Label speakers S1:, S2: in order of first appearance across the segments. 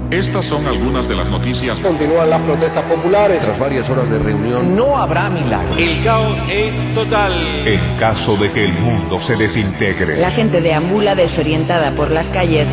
S1: Estas son algunas de las noticias.
S2: Continúan las protestas populares.
S3: Tras varias horas de reunión,
S4: no habrá milagros.
S5: El caos es total.
S6: En caso de que el mundo se desintegre.
S7: La gente deambula desorientada por las calles.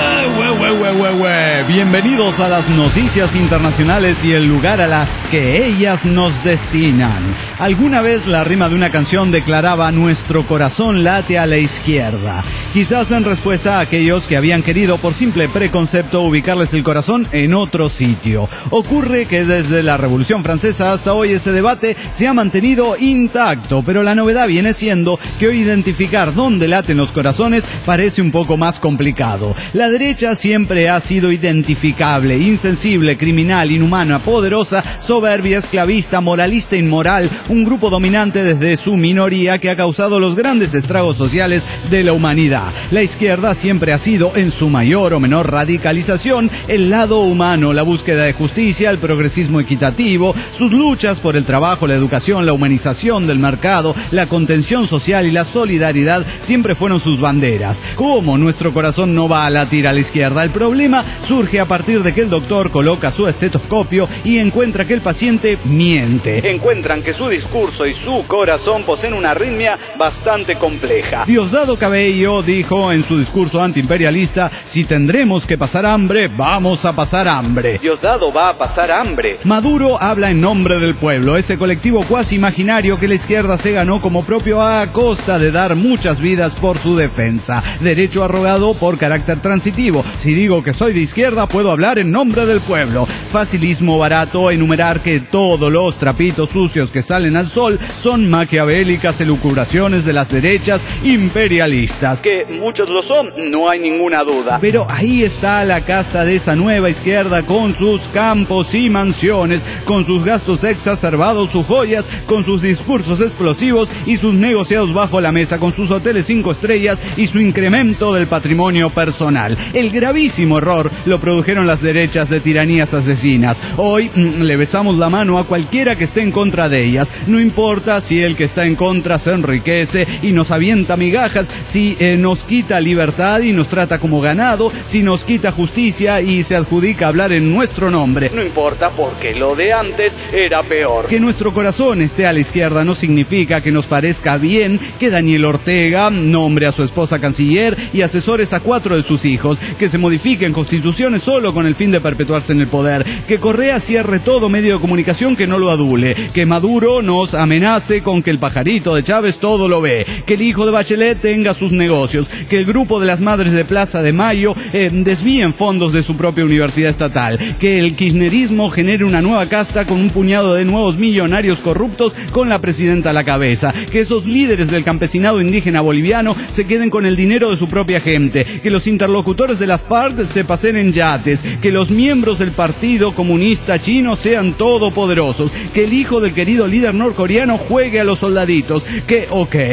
S8: Bienvenidos a las noticias internacionales y el lugar a las que ellas nos destinan. Alguna vez la rima de una canción declaraba: nuestro corazón late a la izquierda. Quizás en respuesta a aquellos que habían querido por simple preconcepto ubicarles el corazón en otro sitio. Ocurre que desde la Revolución Francesa hasta hoy ese debate se ha mantenido intacto, pero la novedad viene siendo que hoy identificar dónde laten los corazones parece un poco más complicado. La derecha siempre ha sido identificable, insensible, criminal, inhumana, poderosa, soberbia, esclavista, moralista, inmoral, un grupo dominante desde su minoría que ha causado los grandes estragos sociales de la humanidad. La izquierda siempre ha sido, en su mayor o menor radicalización, el lado humano, la búsqueda de justicia, el progresismo equitativo, sus luchas por el trabajo, la educación, la humanización del mercado, la contención social y la solidaridad siempre fueron sus banderas. ¿Cómo nuestro corazón no va a latir a la izquierda? El problema surge a partir de que el doctor coloca su estetoscopio y encuentra que el paciente miente. Encuentran que su discurso y su corazón poseen una arritmia bastante compleja. Diosdado Cabello dijo en su discurso antiimperialista: si tendremos que pasar hambre, vamos a pasar hambre. Diosdado va a pasar hambre. Maduro habla en nombre del pueblo, ese colectivo cuasi imaginario que la izquierda se ganó como propio a costa de dar muchas vidas por su defensa. Derecho arrogado por carácter transitivo. Si digo que soy de izquierda, puedo hablar en nombre del pueblo. Facilismo barato enumerar que todos los trapitos sucios que salen al sol son maquiavélicas elucubraciones de las derechas imperialistas. Que muchos lo son, no hay ninguna duda. Pero ahí está la casta de esa nueva izquierda con sus campos y mansiones, con sus gastos exacerbados, sus joyas, con sus discursos explosivos y sus negociados bajo la mesa, con sus hoteles 5 estrellas y su incremento del patrimonio personal. El gravísimo error lo produjeron las derechas de tiranías asesinas. Hoy le besamos la mano a cualquiera que esté en contra de ellas. No importa si el que está en contra se enriquece y nos avienta migajas, si nos quita libertad y nos trata como ganado, si nos quita justicia y se adjudica hablar en nuestro nombre. No importa, porque lo de antes era peor. Que nuestro corazón esté a la izquierda no significa que nos parezca bien que Daniel Ortega nombre a su esposa canciller y asesores a 4 de sus hijos, que se modifiquen constituciones solo con el fin de perpetuarse en el poder, que Correa cierre todo medio de comunicación que no lo adule, que Maduro nos amenace con que el pajarito de Chávez todo lo ve, que el hijo de Bachelet tenga sus negocios, que el grupo de las madres de Plaza de Mayo desvíen fondos de su propia universidad estatal, que el kirchnerismo genere una nueva casta con un puñado de nuevos millonarios corruptos con la presidenta a la cabeza, que esos líderes del campesinado indígena boliviano se queden con el dinero de su propia gente, que los interlocutores de la FARC se pasen en yates, que los miembros del Partido Comunista Chino sean todopoderosos, que el hijo del querido líder norcoreano juegue a los soldaditos, que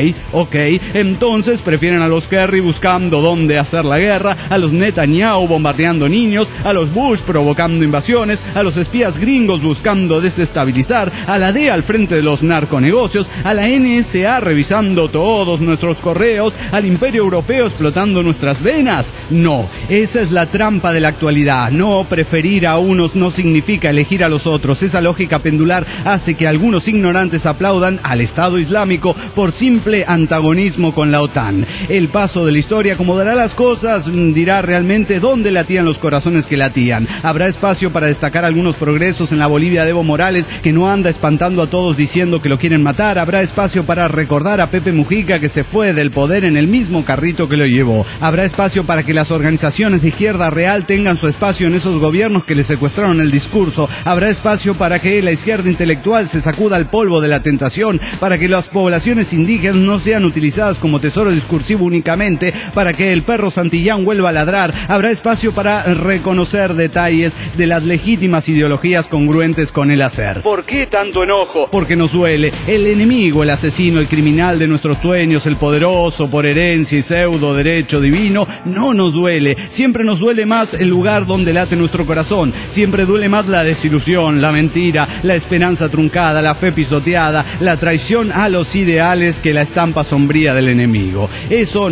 S8: entonces prefieren a los Kerry buscando dónde hacer la guerra, a los Netanyahu bombardeando niños, a los Bush provocando invasiones, a los espías gringos buscando desestabilizar, a la DEA al frente de los narconegocios, a la NSA revisando todos nuestros correos, al Imperio Europeo explotando nuestras venas. No, esa es la trampa de la actualidad. No preferir a unos no significa elegir a los otros. Esa lógica pendular hace que algunos ignorantes aplaudan al Estado Islámico por simple antagonismo con la OTAN. El paso de la historia acomodará las cosas, dirá realmente dónde latían los corazones que latían. Habrá espacio para destacar algunos progresos en la Bolivia de Evo Morales, que no anda espantando a todos diciendo que lo quieren matar. Habrá espacio para recordar a Pepe Mujica, que se fue del poder en el mismo carrito que lo llevó. Habrá espacio para que las organizaciones de izquierda real tengan su espacio en esos gobiernos que le secuestraron el discurso. Habrá espacio para que la izquierda intelectual se sacuda el polvo de la tentación, para que las poblaciones indígenas no sean utilizadas como tesoro discursivo únicamente, para que el perro Santillán vuelva a ladrar. Habrá espacio para reconocer detalles de las legítimas ideologías congruentes con el hacer. ¿Por qué tanto enojo? Porque nos duele. El enemigo, el asesino, el criminal de nuestros sueños, el poderoso por herencia y pseudo derecho divino, no nos duele. Siempre nos duele más el lugar donde late nuestro corazón. Siempre duele más la desilusión, la mentira, la esperanza truncada, la fe pisoteada, la traición a los ideales que la estampa sombría del enemigo. Eso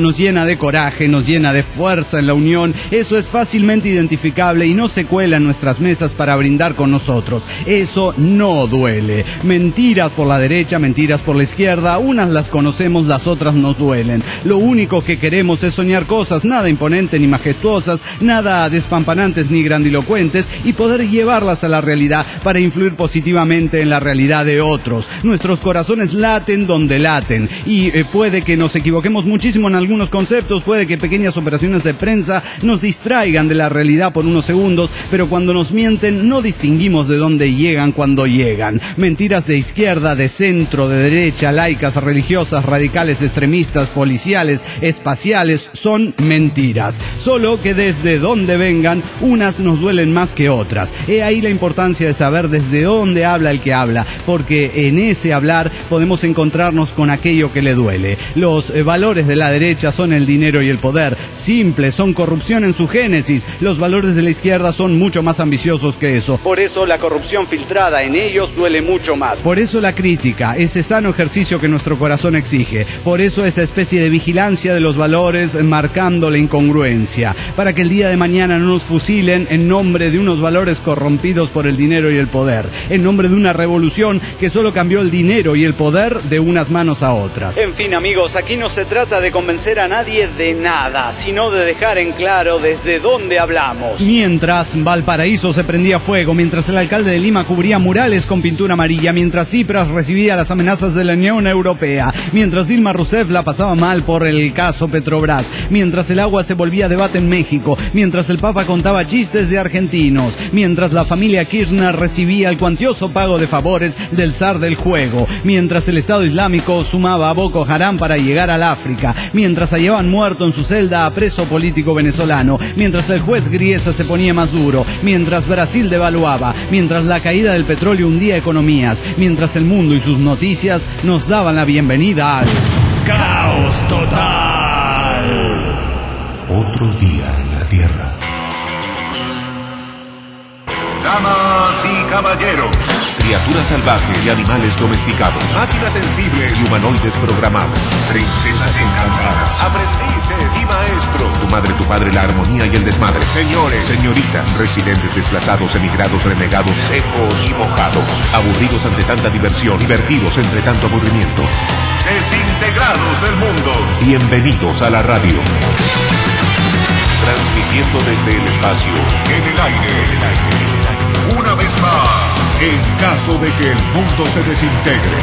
S8: nos llena de coraje, nos llena de fuerza en la unión. Eso es fácilmente identificable y no se cuela en nuestras mesas para brindar con nosotros. Eso no duele. Mentiras por la derecha, mentiras por la izquierda, unas las conocemos, las otras nos duelen. Lo único que queremos es soñar cosas nada imponentes ni majestuosas, nada despampanantes ni grandilocuentes, y poder llevarlas a la realidad para influir positivamente en la realidad de otros. Nuestros corazones laten donde laten, y puede que nos equivoquemos muchísimo en algunos conceptos, puede que pequeñas operaciones de prensa nos distraigan de la realidad por unos segundos, pero cuando nos mienten no distinguimos de dónde llegan cuando llegan. Mentiras de izquierda, de centro, de derecha, laicas, religiosas, radicales, extremistas, policiales, espaciales, son mentiras. Solo que desde donde vengan, unas nos duelen más que otras. He ahí la importancia de saber desde dónde habla el que habla, porque en ese hablar podemos encontrarnos con aquello que le duele. Los valores de la derecha son el dinero y el poder. Simples, son corrupción en su génesis. Los valores de la izquierda son mucho más ambiciosos que eso. Por eso la corrupción filtrada en ellos duele mucho más. Por eso la crítica, ese sano ejercicio que nuestro corazón exige. Por eso esa especie de vigilancia de los valores marcando la incongruencia. Para que el día de mañana no nos fusilen en nombre de unos valores corrompidos por el dinero y el poder. En nombre de una revolución que solo cambió el dinero y el poder de unas manos a otras. En fin, amigos, aquí no se trata de convencer a nadie de nada, sino de dejar en claro desde dónde hablamos. Mientras Valparaíso se prendía fuego, mientras el alcalde de Lima cubría murales con pintura amarilla, mientras Tsipras recibía las amenazas de la Unión Europea, mientras Dilma Rousseff la pasaba mal por el caso Petrobras, mientras el agua se volvía debate en México, mientras el Papa contaba chistes de argentinos, mientras la familia Kirchner recibía el cuantioso pago de favores del zar del juego, mientras el Estado Islámico sumaba a Boko Haram para llegar al África, mientras hallaban muerto en su celda a preso político venezolano, mientras el juez Griesa se ponía más duro, mientras Brasil devaluaba, mientras la caída del petróleo hundía economías, mientras el mundo y sus noticias nos daban la bienvenida al caos total.
S6: Otro día en la Tierra.
S1: Damas y caballeros,
S6: Criaturas salvajes y animales domesticados. Máquinas sensibles y humanoides programados. Princesas encantadas. Aprendices y maestros. Tu madre, tu padre, la armonía y el desmadre. Señores, señoritas, residentes desplazados, emigrados, renegados, secos y mojados. Aburridos ante tanta diversión, divertidos entre tanto aburrimiento.
S1: desintegrados del mundo.
S6: Bienvenidos a la radio. Transmitiendo desde el espacio.
S1: En el aire. Una vez más.
S6: En caso de que el mundo se desintegre.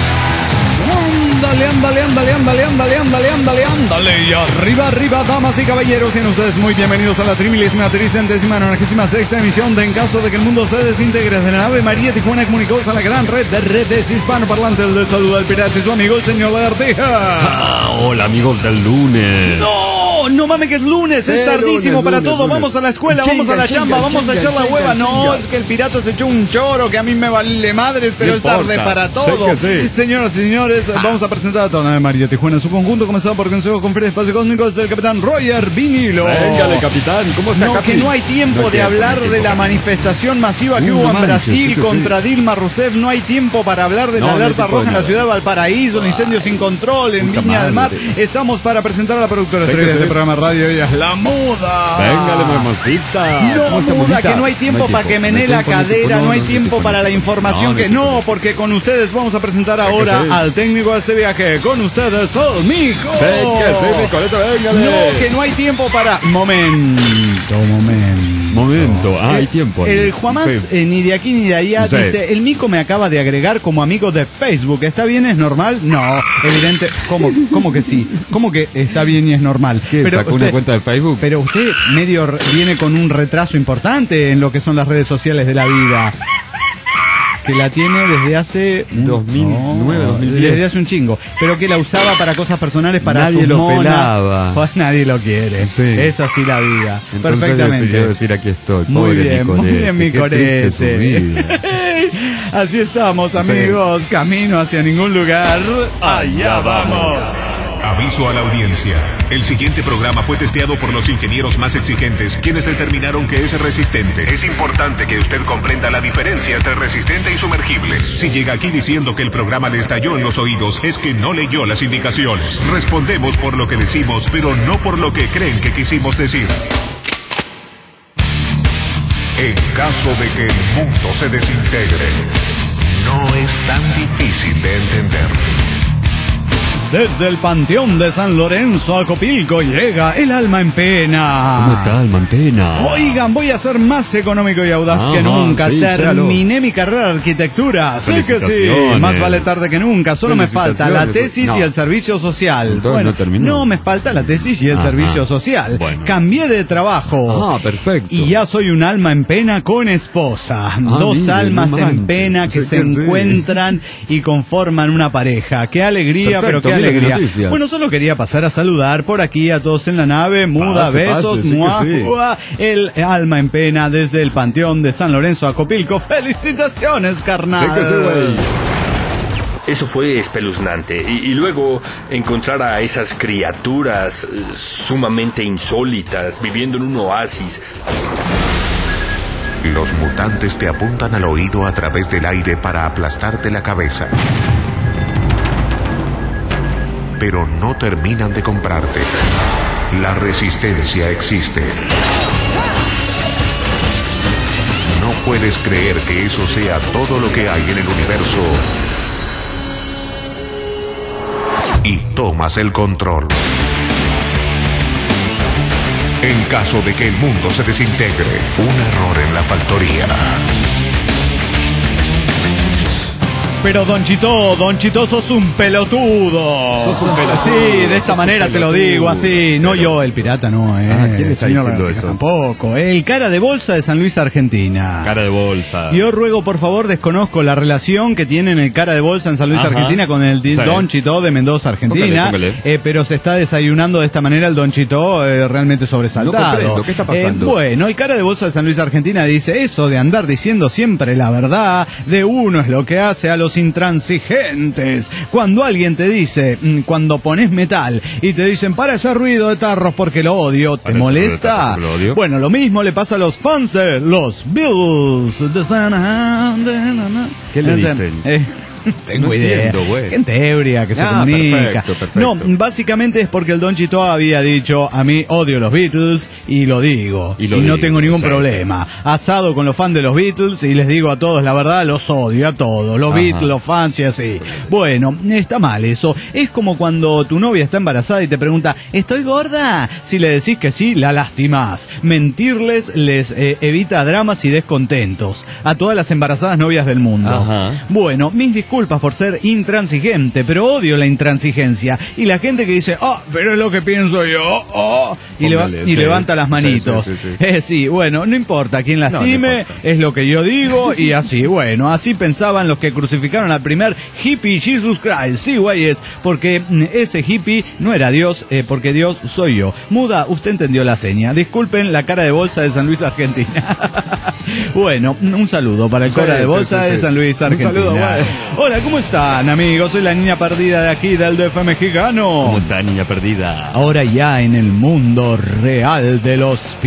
S8: Ándale. Y arriba, damas y caballeros. Sean ustedes muy bienvenidos a la 36ª emisión de En caso de que el mundo se desintegre, de la nave María Tijuana Comunicados a la gran red de redes hispanoparlantes. De salud al pirata y su amigo el señor Lagartija.
S3: Hola, amigos del lunes.
S8: No mames que es lunes, es tardísimo para todo. Vamos a la escuela, vamos a la chamba, vamos a echar la hueva. No, es que el pirata se echó un choro que a mí me vale madre, pero es tarde para todo. Señoras y señores, vamos a presentar a toda la nave María Tijuana en su conjunto, comenzado por Consejo Conferencia Espacio Cósmico, es el capitán Roger Vinilo.
S3: Véngale, capitán, ¿cómo está,
S8: No, que no hay tiempo de hablar de la manifestación masiva que hubo en Brasil contra Dilma Rousseff. No hay tiempo para hablar de la alerta roja en la ciudad de Valparaíso, el incendio sin control en Viña del Mar. Estamos para presentar a la productora estrella de este programa radio. Ella es la muda.
S3: Véngale, mamacita.
S8: No, muda, que no hay tiempo para que menee la cadera, no hay tiempo para la información que no, porque con ustedes vamos a presentar ahora al técnico de este viaje. Con ustedes, el mijo.
S3: Nicoleta, véngale.
S8: No, que no hay tiempo para... Momento,
S3: hay tiempo.
S8: El Juanás, ni de aquí ni de allá, dice, el mico me acaba de agregar como amigo de Facebook. ¿Está bien? ¿Es normal? No, evidente. ¿Cómo que sí? ¿Cómo que está bien y es normal?
S3: ¿Qué, pero sacó una cuenta de Facebook?
S8: Pero usted medio viene con un retraso importante en lo que son las redes sociales de la vida. Que la tiene desde hace
S3: 2009, 2010.
S8: Desde hace un chingo. Pero que la usaba para cosas personales, para
S3: nadie
S8: sus
S3: lo
S8: monas.
S3: pelaba.
S8: Pues nadie lo quiere. Sí. Es así la vida.
S3: Entonces, perfectamente. Quiero decir, aquí estoy.
S8: Muy bien, mi corete. Así estamos, amigos. Camino hacia ningún lugar. Allá vamos.
S6: Aviso a la audiencia. El siguiente programa fue testeado por los ingenieros más exigentes, quienes determinaron que es resistente. Es importante que usted comprenda la diferencia entre resistente y sumergible. Si llega aquí diciendo que el programa le estalló en los oídos, es que no leyó las indicaciones. Respondemos por lo que decimos, pero no por lo que creen que quisimos decir. En caso de que el mundo se desintegre, no es tan difícil de entender.
S8: Desde el Panteón de San Lorenzo a Copilco llega el alma en pena.
S3: ¿Cómo está, alma en pena?
S8: Oigan, voy a ser más económico y audaz que nunca.
S3: Sí,
S8: terminé mi carrera de arquitectura. Sé que sí, más vale tarde que nunca. Solo me falta la tesis y el servicio social.
S3: Entonces
S8: bueno,
S3: no terminó.
S8: No, me falta la tesis y el servicio social.
S3: Bueno.
S8: Cambié de trabajo.
S3: Perfecto.
S8: Y ya soy un alma en pena con esposa. Dos
S3: mire,
S8: almas
S3: no
S8: en
S3: manches.
S8: pena que
S3: Sí,
S8: se
S3: sí.
S8: encuentran y conforman una pareja. Qué alegría,
S3: Perfecto,
S8: pero qué
S3: mira qué
S8: alegría.
S3: noticias.
S8: Bueno, solo quería pasar a saludar por aquí a todos en la nave. Muda,
S3: Pase,
S8: besos,
S3: pase, sí que
S8: muah,
S3: sí.
S8: muah. El alma en pena desde el Panteón de San Lorenzo a Copilco. ¡Felicitaciones, carnal!
S3: Sí que sí, güey.
S5: Eso fue espeluznante. Y luego encontrar a esas criaturas sumamente insólitas viviendo en un oasis.
S6: Los mutantes te apuntan al oído a través del aire para aplastarte la cabeza. Pero no terminan de comprarte. La resistencia existe. No puedes creer que eso sea todo lo que hay en el universo. Y tomas el control. En caso de que el mundo se desintegre, un error en la factoría.
S8: Pero Don Chito, sos un pelotudo.
S3: Sos un pelotudo,
S8: Sí, de esta
S3: sos
S8: manera
S3: un
S8: te lo
S3: pelotudo.
S8: digo, así. No
S3: Pero-
S8: yo, el pirata, no,
S3: ¿quién está
S8: Señor
S3: diciendo
S8: García
S3: eso?
S8: Tampoco. El cara de bolsa de San Luis, Argentina.
S3: Cara de bolsa.
S8: Yo ruego, por favor, desconozco la relación que tienen el cara de bolsa en San Luis,
S3: Ajá.
S8: Argentina, con el
S3: Sí.
S8: Don Chito de Mendoza, Argentina.
S3: Póngale.
S8: Pero se está desayunando de esta manera el Don Chito realmente sobresaltado.
S3: No comprendo, ¿qué está pasando?
S8: Bueno, el cara de bolsa de San Luis, Argentina dice eso de andar diciendo siempre la verdad de uno es lo que hace a los intransigentes. Cuando alguien te dice, cuando pones metal y te dicen para ese ruido de tarros porque lo odio, ¿te
S3: Para ese ruido de
S8: molesta?
S3: tarros porque lo odio.
S8: Bueno, lo mismo le pasa a los fans de los Bills.
S3: ¿Qué le dicen?
S8: Tengo
S3: No
S8: idea.
S3: entiendo, güey.
S8: Gente ebria que se comunica.
S3: perfecto.
S8: No, básicamente es porque el Don Chito había dicho, a mí odio los Beatles y lo digo. Y no
S3: digo,
S8: tengo ningún
S3: sí,
S8: problema. Asado con los fans de los Beatles y les digo a todos la verdad, los odio a todos. Los
S3: Ajá.
S8: Beatles, los fans y así. Bueno, está mal eso. Es como cuando tu novia está embarazada y te pregunta, ¿estoy gorda? Si le decís que sí, la lastimás. Mentirles les evita dramas y descontentos. A todas las embarazadas novias del mundo.
S3: Ajá.
S8: Bueno, mis disculpas por ser intransigente, pero odio la intransigencia. Y la gente que dice, pero es lo que pienso yo, y
S3: Póngale, sí.
S8: levanta las manitos.
S3: Sí.
S8: Sí, bueno, no importa quién lastime,
S3: No importa.
S8: es lo que yo digo, y así, bueno, así pensaban los que crucificaron al primer hippie Jesus Christ. Sí, güeyes, porque ese hippie no era Dios, porque Dios soy yo. Muda, usted entendió la seña. Disculpen la cara de bolsa de San Luis, Argentina. Bueno, un saludo para el
S3: Sí,
S8: cara de bolsa
S3: sí.
S8: de San Luis,
S3: Un
S8: Argentina.
S3: saludo, güey.
S8: Hola, ¿cómo están, amigos? Soy la niña perdida de aquí del DF mexicano.
S3: ¿Cómo está, niña perdida?
S8: Ahora ya en el mundo real del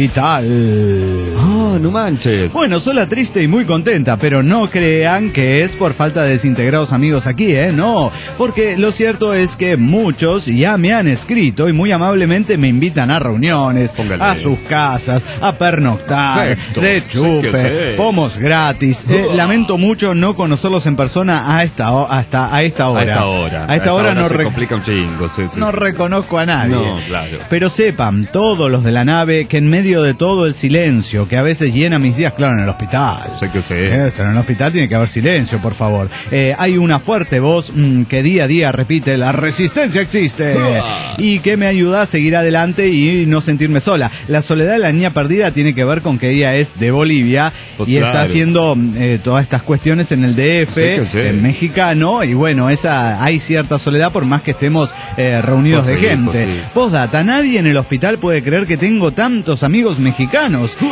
S8: hospital.
S3: No manches.
S8: Bueno, sola triste y muy contenta, pero no crean que es por falta de desintegrados amigos aquí, no, porque lo cierto es que muchos ya me han escrito y muy amablemente me invitan a reuniones,
S3: Póngale.
S8: a sus casas, a pernoctar,
S3: Perfecto.
S8: de chupe,
S3: Sí que sí.
S8: pomos gratis. Lamento mucho no conocerlos en persona a esta hora.
S3: A esta hora
S8: no
S3: se complica un chingo. Sí.
S8: no reconozco a nadie.
S3: No, claro.
S8: Pero sepan, todos los de la nave, que en medio de todo el silencio, que a veces llena mis días, claro, en el hospital.
S3: Sé que sí.
S8: En el hospital tiene que haber silencio, por favor. Hay una fuerte voz que día a día repite, la resistencia existe. Y que me ayuda a seguir adelante y no sentirme sola. La soledad de la niña perdida tiene que ver con que ella es de Bolivia
S3: Pues
S8: y
S3: claro.
S8: está haciendo todas estas cuestiones en el DF,
S3: Sí que sí.
S8: en mexicano, y bueno, hay cierta soledad por más que estemos reunidos
S3: Pues
S8: de
S3: sí,
S8: gente.
S3: pues sí.
S8: Postdata, nadie en el hospital puede creer que tengo tantos amigos mexicanos. Y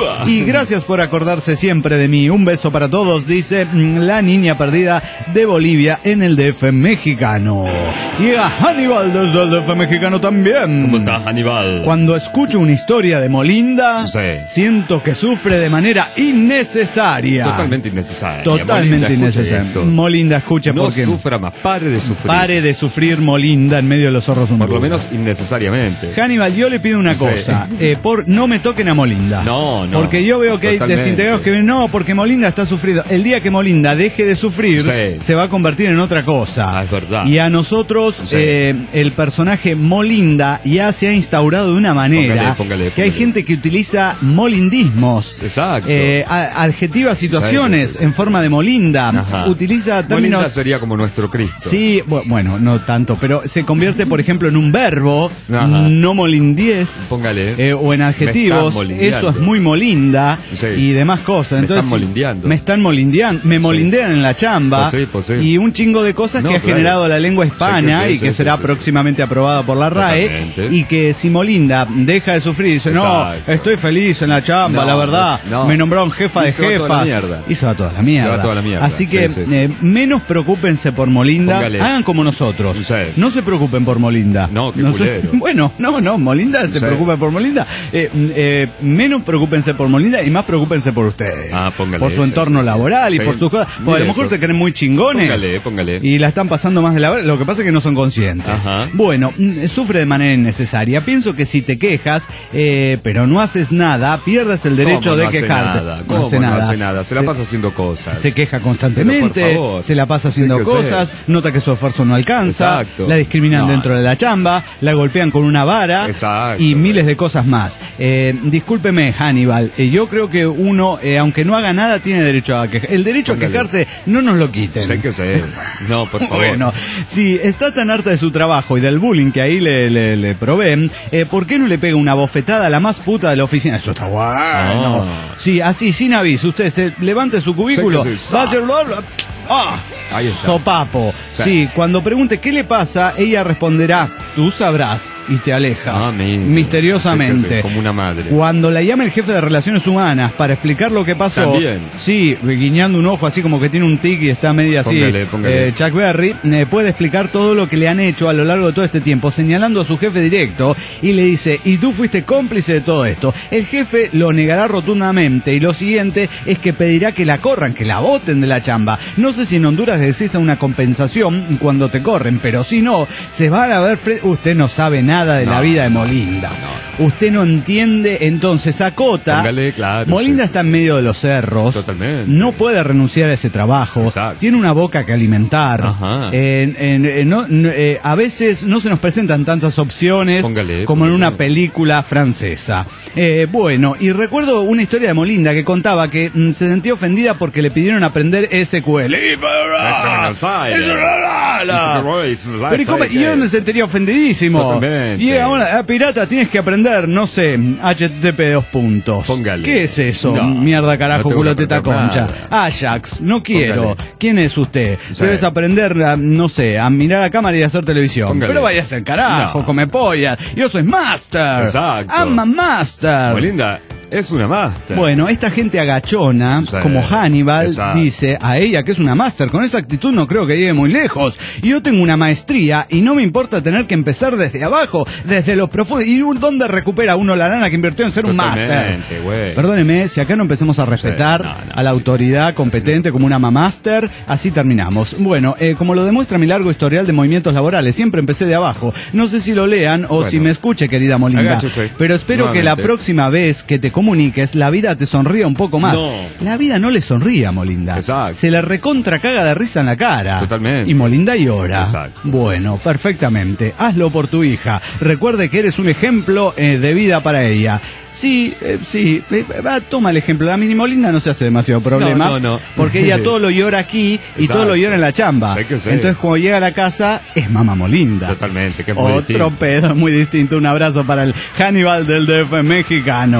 S8: Gracias por acordarse siempre de mí. Un beso para todos, dice la niña perdida de Bolivia en el DF mexicano. Y a Hannibal desde el DF mexicano también.
S3: ¿Cómo está, Hannibal?
S8: Cuando escucho una historia de Molinda,
S3: Sí.
S8: siento que sufre de manera innecesaria.
S3: Totalmente innecesario.
S8: Totalmente innecesario. Molinda, escuche,
S3: No
S8: porque
S3: sufra más, pare de sufrir.
S8: pare de sufrir Molinda en medio de los zorros
S3: Por lo
S8: humildes.
S3: menos innecesariamente.
S8: Hannibal, yo le pido una
S3: Sí.
S8: cosa, no me toquen a Molinda.
S3: No, no.
S8: Porque yo veo que hay
S3: Totalmente.
S8: desintegrados que ven, no, porque Molinda está sufriendo. El día que Molinda deje de sufrir,
S3: Sí.
S8: se va a convertir en otra cosa.
S3: Ah, es verdad.
S8: Y a nosotros,
S3: Sí.
S8: el personaje Molinda ya se ha instaurado de una manera
S3: Póngale.
S8: que hay gente que utiliza molindismos.
S3: Exacto.
S8: Adjetiva situaciones
S3: Sí.
S8: en forma de Molinda.
S3: Ajá.
S8: Utiliza términos...
S3: Molinda sería como nuestro Cristo.
S8: Sí, bueno, no tanto, pero se convierte, por ejemplo, en un verbo,
S3: Ajá.
S8: no molindies,
S3: Póngale.
S8: o en
S3: Me
S8: adjetivos,
S3: están molindeando.
S8: eso es muy molinda
S3: Sí.
S8: y demás cosas.
S3: Me
S8: Entonces,
S3: están molindeando.
S8: me están molindeando, me molindean en la chamba
S3: Pues sí.
S8: y un chingo de cosas
S3: No,
S8: que ha
S3: claro.
S8: generado la lengua hispana
S3: Sí,
S8: y que
S3: sí,
S8: será
S3: sí.
S8: próximamente aprobada por la RAE.
S3: Totalmente.
S8: Y que si Molinda deja de sufrir y dice, no,
S3: Exacto.
S8: estoy feliz en la chamba,
S3: No,
S8: la verdad,
S3: no.
S8: me nombraron jefa
S3: Y
S8: de
S3: se va toda la
S8: jefas.
S3: mierda.
S8: Y se va toda la mierda.
S3: Se va toda la mierda.
S8: Así que
S3: Sí, sí.
S8: menos preocúpense por Molinda,
S3: Póngale.
S8: hagan como nosotros.
S3: Sí.
S8: No se preocupen por Molinda.
S3: No, qué
S8: se-
S3: culero.
S8: Bueno, no, Molinda se
S3: Sí.
S8: preocupa por Molinda. Menos preocúpense por Molinda y más preocúpense por ustedes.
S3: Ah, póngale,
S8: por su
S3: sí,
S8: entorno
S3: sí, sí.
S8: laboral y
S3: Sí.
S8: por sus cosas. Porque a
S3: Mire
S8: lo mejor
S3: eso.
S8: se creen muy chingones.
S3: Póngale.
S8: Y la están pasando más de la hora. Lo que pasa es que no son conscientes.
S3: Ajá.
S8: Bueno, sufre de manera innecesaria. Pienso que si te quejas, pero no haces nada, pierdes el derecho
S3: ¿Cómo
S8: de
S3: no hace
S8: quejarte.
S3: nada? ¿Cómo no hace nada? Se la pasa haciendo cosas.
S8: Se queja
S3: Pero
S8: constantemente,
S3: por favor.
S8: se la pasa haciendo
S3: Sí que
S8: cosas,
S3: sé.
S8: nota que su esfuerzo no alcanza,
S3: Exacto.
S8: la discriminan
S3: No.
S8: dentro de la chamba, la golpean con una vara
S3: Exacto.
S8: y miles de cosas más. Discúlpeme, Hannibal, yo creo que uno, aunque no haga nada, tiene derecho a quejarse. El derecho
S3: Póngale.
S8: a quejarse no nos lo quiten.
S3: Sé que sé. No, por favor.
S8: Bueno, si está tan harta de su trabajo y del bullying que ahí le proveen, ¿por qué no le pega una bofetada a la más puta de la oficina? Eso está bueno.
S3: No.
S8: Sí, así, sin aviso, usted se levante su cubículo,
S3: Sé que sí.
S8: va a hacer... ¡Ah!
S3: Ahí está.
S8: Sopapo. Sí, cuando pregunte qué le pasa, ella responderá, tú sabrás, y te alejas.
S3: Ah, mira.
S8: Misteriosamente.
S3: Sé que sí, como una madre.
S8: Cuando la llama el jefe de Relaciones Humanas para explicar lo que pasó,
S3: También.
S8: sí, guiñando un ojo así como que tiene un tic y está media así,
S3: Póngale.
S8: Chuck Berry puede explicar todo lo que le han hecho a lo largo de todo este tiempo, señalando a su jefe directo y le dice, y tú fuiste cómplice de todo esto. El jefe lo negará rotundamente y lo siguiente es que pedirá que la corran, que la boten de la chamba. No sé si en Honduras existe una compensación cuando te corren, pero si no, se van a ver... Usted no sabe nada de la vida de Molinda. Usted no entiende, entonces acota.
S3: Póngale, claro,
S8: Molinda
S3: sí,
S8: está
S3: sí,
S8: en medio de los cerros.
S3: Totalmente.
S8: No puede renunciar a ese trabajo.
S3: Exacto.
S8: Tiene una boca que alimentar.
S3: Ajá.
S8: A veces no se nos presentan tantas opciones
S3: Póngale,
S8: como en
S3: póngale.
S8: una película francesa. Bueno, y recuerdo una historia de Molinda que contaba que se sentía ofendida porque le pidieron aprender SQL. Pero ¿y cómo? Yo me sentiría ofendidísimo.
S3: Totalmente.
S8: Y ahora, pirata, tienes que aprender, no sé, HTTP 2 puntos.
S3: Póngale.
S8: ¿Qué es eso?
S3: No,
S8: Mierda, carajo,
S3: no tengo
S8: culo,
S3: que
S8: teta,
S3: aprender
S8: concha.
S3: nada.
S8: Ajax, no quiero.
S3: Póngale.
S8: ¿Quién es usted?
S3: Sí.
S8: Debes aprender, no sé, a mirar a cámara y a hacer televisión.
S3: Póngale.
S8: Pero vaya a ser carajo,
S3: No.
S8: come polla. Yo soy master.
S3: Exacto.
S8: I'm a master.
S3: Molinda es una máster.
S8: Bueno, esta gente agachona,
S3: Sí.
S8: como Hannibal,
S3: Exacto.
S8: dice a ella que es una máster. Con esa actitud no creo que llegue muy lejos. Y yo tengo una maestría y no me importa tener que empezar desde abajo, desde lo profundo. ¿Y dónde recupera uno la lana que invirtió en ser un máster?
S3: Totalmente, güey.
S8: Perdóneme, si acá no empecemos a respetar
S3: Sí, no,
S8: a la
S3: sí,
S8: autoridad competente como una mamáster, así terminamos. Bueno, como lo demuestra mi largo historial de movimientos laborales, siempre empecé de abajo. No sé si lo lean o
S3: Bueno.
S8: si me escuche, querida Molinda.
S3: Agáchese.
S8: Pero espero que la
S3: Nuevamente.
S8: próxima vez que te comuniques, la vida te sonría un poco más.
S3: No.
S8: La vida no le sonríe a Molinda.
S3: Exacto.
S8: Se le recontra caga de risa en la cara.
S3: Totalmente.
S8: Y Molinda llora.
S3: Exacto.
S8: Bueno, perfectamente. Hazlo por tu hija. Recuerde que eres un ejemplo de vida para ella. Sí, toma el ejemplo. La mini Molinda no se hace demasiado problema.
S3: No.
S8: Porque ella todo lo llora aquí y
S3: Exacto.
S8: todo lo llora en la chamba.
S3: Sé que sé.
S8: Entonces cuando llega a la casa es mamá Molinda.
S3: Totalmente, que es muy
S8: Otro
S3: distinto.
S8: pedo muy distinto. Un abrazo para el Hannibal del DF mexicano.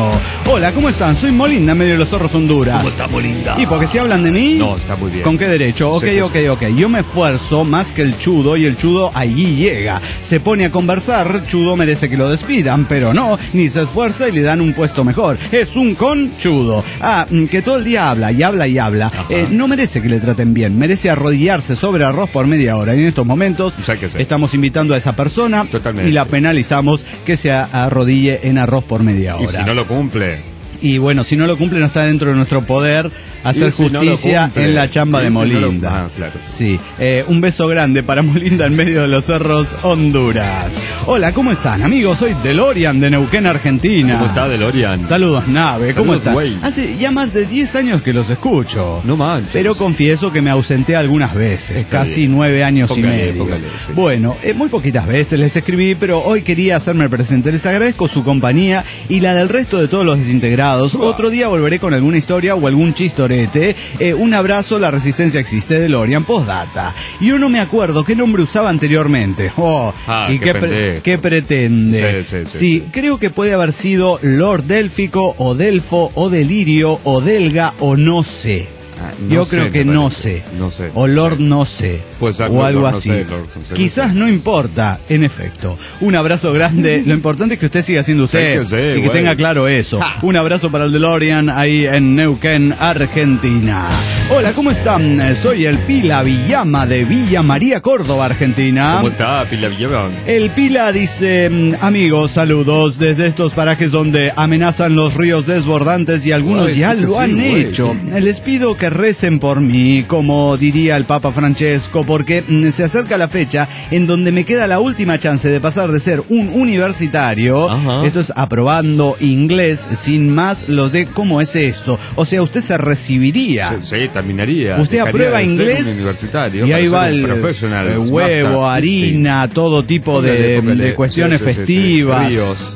S8: Hola, ¿cómo están? Soy Molinda, medio de los zorros Honduras.
S3: ¿Cómo está Molinda?
S8: ¿Y porque si hablan de mí?
S3: No, está muy bien.
S8: ¿Con qué derecho? Ok,
S3: Sí, sí,
S8: ok. Yo me esfuerzo más que el chudo y el chudo allí llega. Se pone a conversar, chudo merece que lo despidan, pero no, ni se esfuerza y le dan un puesto mejor. Es un conchudo. Que todo el día habla y habla y habla. No merece que le traten bien, merece arrodillarse sobre arroz por media hora. Y en estos momentos
S3: O sea que sí.
S8: estamos invitando a esa persona
S3: Totalmente.
S8: y la penalizamos que se arrodille en arroz por media hora.
S3: Y si no lo cumple.
S8: Y bueno, si no lo cumple no está dentro de nuestro poder hacer
S3: Y si no lo
S8: justicia
S3: cumple,
S8: en la chamba
S3: y
S8: de
S3: si no lo-
S8: Molinda.
S3: claro.
S8: Sí, un beso grande para Molinda en medio de los cerros Honduras. Hola, ¿cómo están amigos? Soy DeLorean de Neuquén, Argentina.
S3: ¿Cómo está DeLorean?
S8: Saludos, nave, ¿cómo
S3: Saludos,
S8: están?
S3: güey.
S8: Hace ya más de 10 años que los escucho.
S3: No manches.
S8: Pero confieso que me ausenté algunas veces,
S3: Está
S8: casi
S3: bien.
S8: 9 años y
S3: Póngale,
S8: medio.
S3: póngale, sí.
S8: Bueno, muy poquitas veces les escribí, pero hoy quería hacerme presente. Les agradezco su compañía y la del resto de todos los desintegrados. Otro día volveré con alguna historia o algún chistorete. Un abrazo, la resistencia existe, DeLorean, postdata. Yo no me acuerdo qué nombre usaba anteriormente. ¿Y
S3: qué pendejo.
S8: qué pretende?
S3: Sí,
S8: Creo que puede haber sido Lord Délfico, o Delfo, o Delirio, o Delga, o no sé.
S3: No
S8: Yo
S3: sé,
S8: creo que
S3: me
S8: no
S3: parece.
S8: sé.
S3: No sé.
S8: O Lord no sé.
S3: Puede ser
S8: o
S3: Lord
S8: algo
S3: no
S8: así.
S3: sé, Lord no sé,
S8: Quizás no importa, en efecto. Un abrazo grande. Lo importante es que usted siga siendo usted.
S3: Sí, que sí,
S8: y que
S3: güey.
S8: tenga claro eso. Un abrazo para el DeLorean ahí en Neuquén, Argentina. Hola, ¿cómo están? Soy el Pila Villama de Villa María, Córdoba, Argentina.
S3: ¿Cómo está Pila Villama?
S8: El Pila dice, amigos, saludos desde estos parajes donde amenazan los ríos desbordantes y algunos
S3: Ay,
S8: ya
S3: sí que
S8: lo
S3: sí,
S8: han
S3: güey.
S8: hecho. Les pido que recen por mí, como diría el Papa Francesco, porque se acerca la fecha en donde me queda la última chance de pasar de ser un universitario,
S3: Ajá.
S8: esto es aprobando inglés, sin más los de cómo es esto. O sea, usted se recibiría.
S3: Sí, terminaría.
S8: Usted
S3: Dejaría
S8: aprueba
S3: de ser
S8: inglés
S3: un universitario
S8: y ahí
S3: para
S8: va
S3: ser
S8: el
S3: un professional,
S8: huevo,
S3: master.
S8: harina, todo tipo
S3: Póngale.
S8: de cuestiones
S3: Sí, sí, sí, sí.
S8: festivas.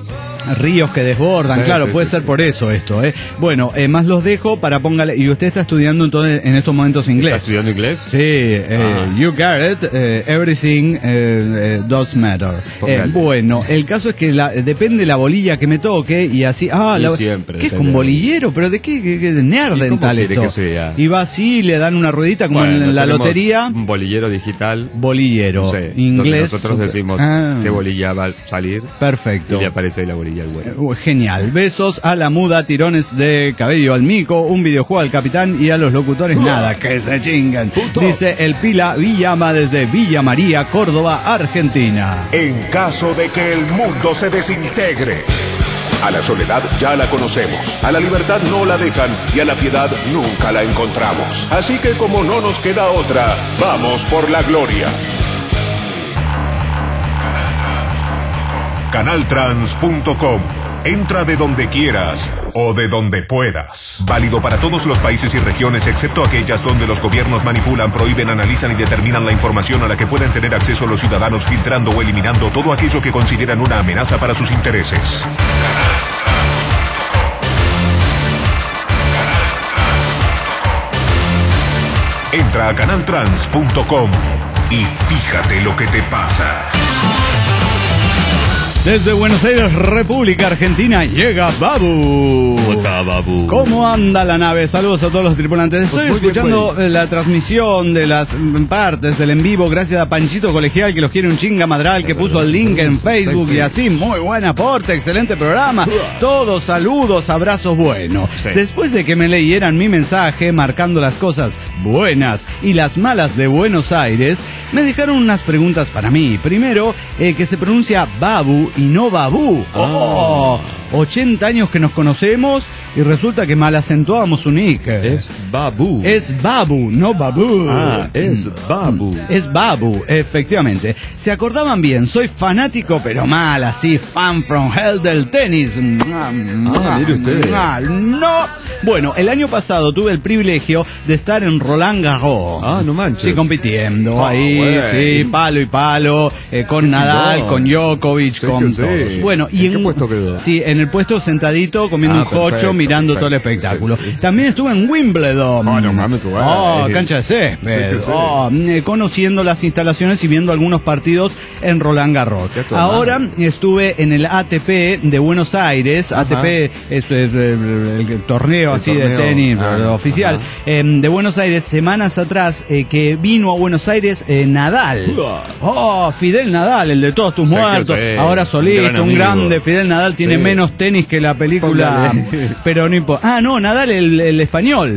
S3: Ríos.
S8: Que desbordan,
S3: Sí,
S8: claro,
S3: sí,
S8: puede
S3: sí,
S8: ser
S3: sí.
S8: por eso esto, Bueno, más los dejo para póngale. Y usted está estudiando entonces en estos momentos
S3: ¿Está
S8: inglés.
S3: estudiando inglés?
S8: Sí, you got it, everything does matter.
S3: Póngale.
S8: Bueno, el caso es que depende la bolilla que me toque y así.
S3: Y siempre
S8: ¿qué es
S3: depende
S8: con
S3: de la
S8: bolillero? ¿Pero de qué nerd
S3: ¿Y cómo
S8: dental
S3: quiere
S8: esto?
S3: que sea?
S8: Y va así, le dan una ruedita como
S3: Bueno,
S8: en la
S3: tenemos
S8: lotería.
S3: Un bolillero digital.
S8: Bolillero,
S3: Sí,
S8: inglés.
S3: donde nosotros decimos qué bolilla va a salir.
S8: Perfecto.
S3: Y le aparece ahí la bolilla al güey.
S8: Genial. Besos a la muda, tirones de cabello al mico, un videojuego al capitán y a los locutores nada, que se chingan. Dice el Pila Villama desde Villa María, Córdoba, Argentina.
S6: En caso de que el mundo se desintegre. A la soledad ya la conocemos, a la libertad no la dejan y a la piedad nunca la encontramos. Así que como no nos queda otra, vamos por la gloria. Canaltrans.com. Entra de donde quieras o de donde puedas. Válido para todos los países y regiones excepto aquellas donde los gobiernos manipulan, prohíben, analizan y determinan la información a la que pueden tener acceso los ciudadanos, filtrando o eliminando todo aquello que consideran una amenaza para sus intereses. Entra a canaltrans.com y fíjate lo que te pasa.
S8: Desde Buenos Aires, República Argentina, llega Babu.
S3: ¿Cómo está, Babu?
S8: ¿Cómo anda la nave? Saludos a todos los tripulantes. Estoy
S3: Pues muy bien,
S8: escuchando la transmisión de las partes del en vivo gracias a Panchito Colegial, que los quiere un chinga madral, que puso el link en Facebook y así. Muy buen aporte, excelente programa. Todos saludos, abrazos buenos.
S3: Sí.
S8: Después de que me leyeran mi mensaje marcando las cosas buenas y las malas de Buenos Aires, me dejaron unas preguntas para mí. Primero, que se pronuncia Babu y no Babú. 80 años que nos conocemos y resulta que mal acentuábamos un ic.
S3: Es Babu.
S8: Es Babu, no Babú.
S3: Es Babu.
S8: Es Babu, efectivamente. Se acordaban bien, soy fanático pero mal, así, fan from hell del tenis.
S3: mire usted.
S8: No Bueno, el año pasado tuve el privilegio de estar en Roland Garros.
S3: Ah, no manches.
S8: Sí, compitiendo.
S3: Ah,
S8: ahí,
S3: güey.
S8: sí, palo y palo, con
S3: Qué
S8: Nadal,
S3: chingón.
S8: con Djokovic,
S3: Sí,
S8: con
S3: que sí.
S8: todos. Bueno, y
S3: ¿En qué puesto quedó?
S8: Sí, en el puesto sentadito, comiendo un jocho,
S3: perfecto,
S8: mirando todo el
S3: perfecto.
S8: espectáculo.
S3: Sí, sí.
S8: También estuve en Wimbledon.
S3: Ah, no mames, güey.
S8: Cancha de césped.
S3: Sí, que sí.
S8: Conociendo las instalaciones y viendo algunos partidos en Roland Garros.
S3: Qué toda
S8: Ahora
S3: madre.
S8: estuve en el ATP de Buenos Aires.
S3: Ajá.
S8: ATP es el torneo
S3: El
S8: así de
S3: torneo.
S8: tenis oficial
S3: Ajá.
S8: de Buenos Aires, semanas atrás, que vino a Buenos Aires Nadal. Fidel Nadal, el de todos tus
S3: Sí, que
S8: muertos.
S3: sí.
S8: Ahora solista,
S3: Gran
S8: un
S3: amigo.
S8: grande. Fidel Nadal tiene
S3: Sí.
S8: menos tenis que la película,
S3: Póngale.
S8: pero no importa. No, Nadal el español.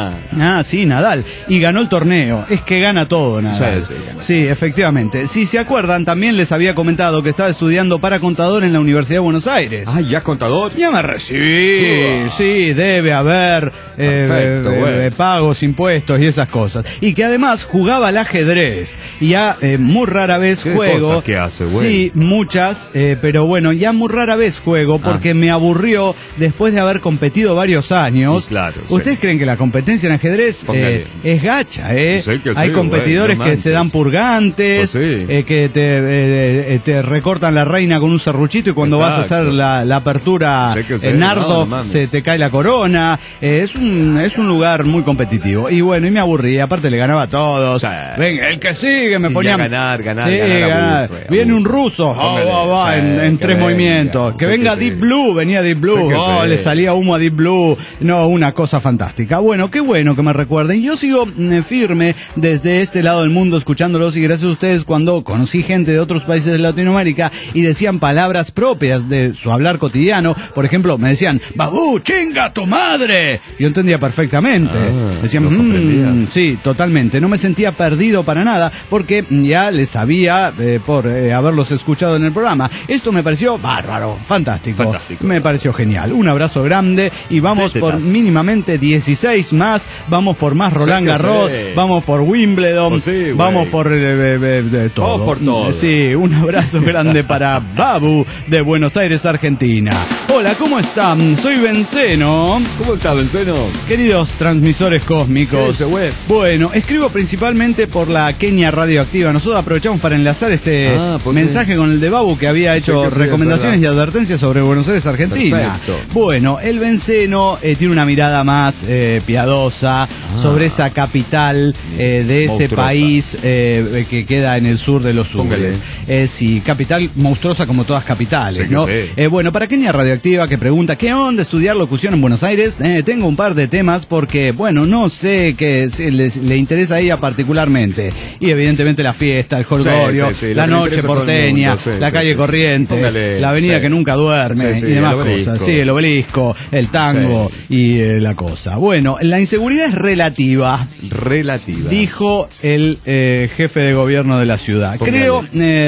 S8: Sí, Nadal. Y ganó el torneo. Es que gana todo, Nadal.
S3: Sí, gana.
S8: Sí, efectivamente. Si se acuerdan, también les había comentado que estaba estudiando para contador en la Universidad de Buenos Aires.
S3: ¿Ya contador?
S8: Ya me recibí, sí, debe haber
S3: Perfecto, bueno.
S8: pagos, impuestos y esas cosas. Y que además jugaba al ajedrez. Y ya muy rara vez
S3: ¿Qué
S8: juego.
S3: cosas que hace, güey?
S8: Sí, muchas, pero bueno, ya muy rara vez juego porque me aburrió después de haber competido varios años.
S3: Y claro,
S8: ¿Ustedes
S3: sí.
S8: creen que la competencia en ajedrez
S3: Póngale.
S8: es gacha?
S3: Sí que
S8: Hay
S3: sí,
S8: competidores
S3: güey, no
S8: que se dan
S3: manches.
S8: purgantes,
S3: Pues sí.
S8: que te recortan la reina con un serruchito y cuando vas a hacer
S3: Exacto.
S8: la apertura
S3: Sí que sí,
S8: en
S3: no,
S8: Nardov
S3: no mames.
S8: se te cae la corona. Es un lugar muy competitivo. Y bueno, y me aburrí. Aparte le ganaba a todos.
S3: Sí.
S8: Venga, el que sigue me
S3: Y
S8: ponían.
S3: ya ganar,
S8: Sí,
S3: ganar, aburre,
S8: Viene un
S3: aburre.
S8: ruso.
S3: Póngale.
S8: En
S3: Sí,
S8: tres
S3: que
S8: movimientos.
S3: venga.
S8: Que
S3: Sí
S8: venga
S3: que sí.
S8: Deep Blue. Venía Deep Blue.
S3: Sí que sí.
S8: Le salía humo a Deep Blue. No, una cosa fantástica. Bueno, qué bueno que me recuerden. Yo sigo firme desde este lado del mundo escuchándolos y gracias a ustedes cuando conocí gente de otros países de Latinoamérica y decían palabras propias de su hablar cotidiano. Por ejemplo, me decían, Babú, chinga tu madre. Yo entendía perfectamente. Decían,
S3: lo comprendía.
S8: sí, totalmente. No me sentía perdido para nada porque ya les sabía por haberlos escuchado en el programa. Esto me pareció bárbaro, fantástico.
S3: Fantástico.
S8: Me pareció genial. Un abrazo grande y vamos
S3: De
S8: por
S3: tetas.
S8: mínimamente 16 más. Vamos por más Roland
S3: que
S8: Garros.
S3: sí.
S8: Vamos por Wimbledon.
S3: Pues sí, güey.
S8: Vamos por todo.
S3: Vamos por todo.
S8: Sí, un abrazo grande para Babu de Buenos Aires, Argentina. Hola, ¿cómo están? Soy Benceno.
S3: ¿Cómo está, Benceno?
S8: Queridos transmisores cósmicos.
S3: ¿Qué dice, güey?
S8: Bueno, escribo principalmente por la Kenia Radioactiva. Nosotros aprovechamos para enlazar este
S3: Pues
S8: mensaje con el de Babu que había hecho
S3: que sí,
S8: recomendaciones
S3: es
S8: y advertencias sobre Buenos Aires, Argentina.
S3: Perfecto.
S8: Bueno, el Benceno tiene una mirada más piadosa sobre esa capital de ese
S3: Monstruosa.
S8: país que queda en el sur de los Urbes. Sí, capital monstruosa como todas capitales,
S3: Sí que
S8: ¿no?
S3: sí.
S8: Bueno, para Kenia Radioactiva que pregunta, ¿qué onda estudiar locución en Buenos Aires? Tengo un par de temas porque, bueno, no sé qué le interesa a ella particularmente. Y evidentemente la fiesta, el jolgorio,
S3: Sí, sí, sí,
S8: la
S3: lo que le
S8: noche
S3: interesa a todo el
S8: porteña,
S3: mundo, sí,
S8: la
S3: sí,
S8: calle
S3: sí.
S8: Corrientes,
S3: Póngale,
S8: la avenida
S3: sí.
S8: que nunca duerme
S3: Sí, sí,
S8: y demás
S3: el obelisco.
S8: cosas. Sí, el obelisco, el tango y la cosa. Bueno, la inseguridad es relativa.
S3: Relativa.
S8: Dijo el jefe de gobierno de la ciudad.
S3: Póngale.
S8: Creo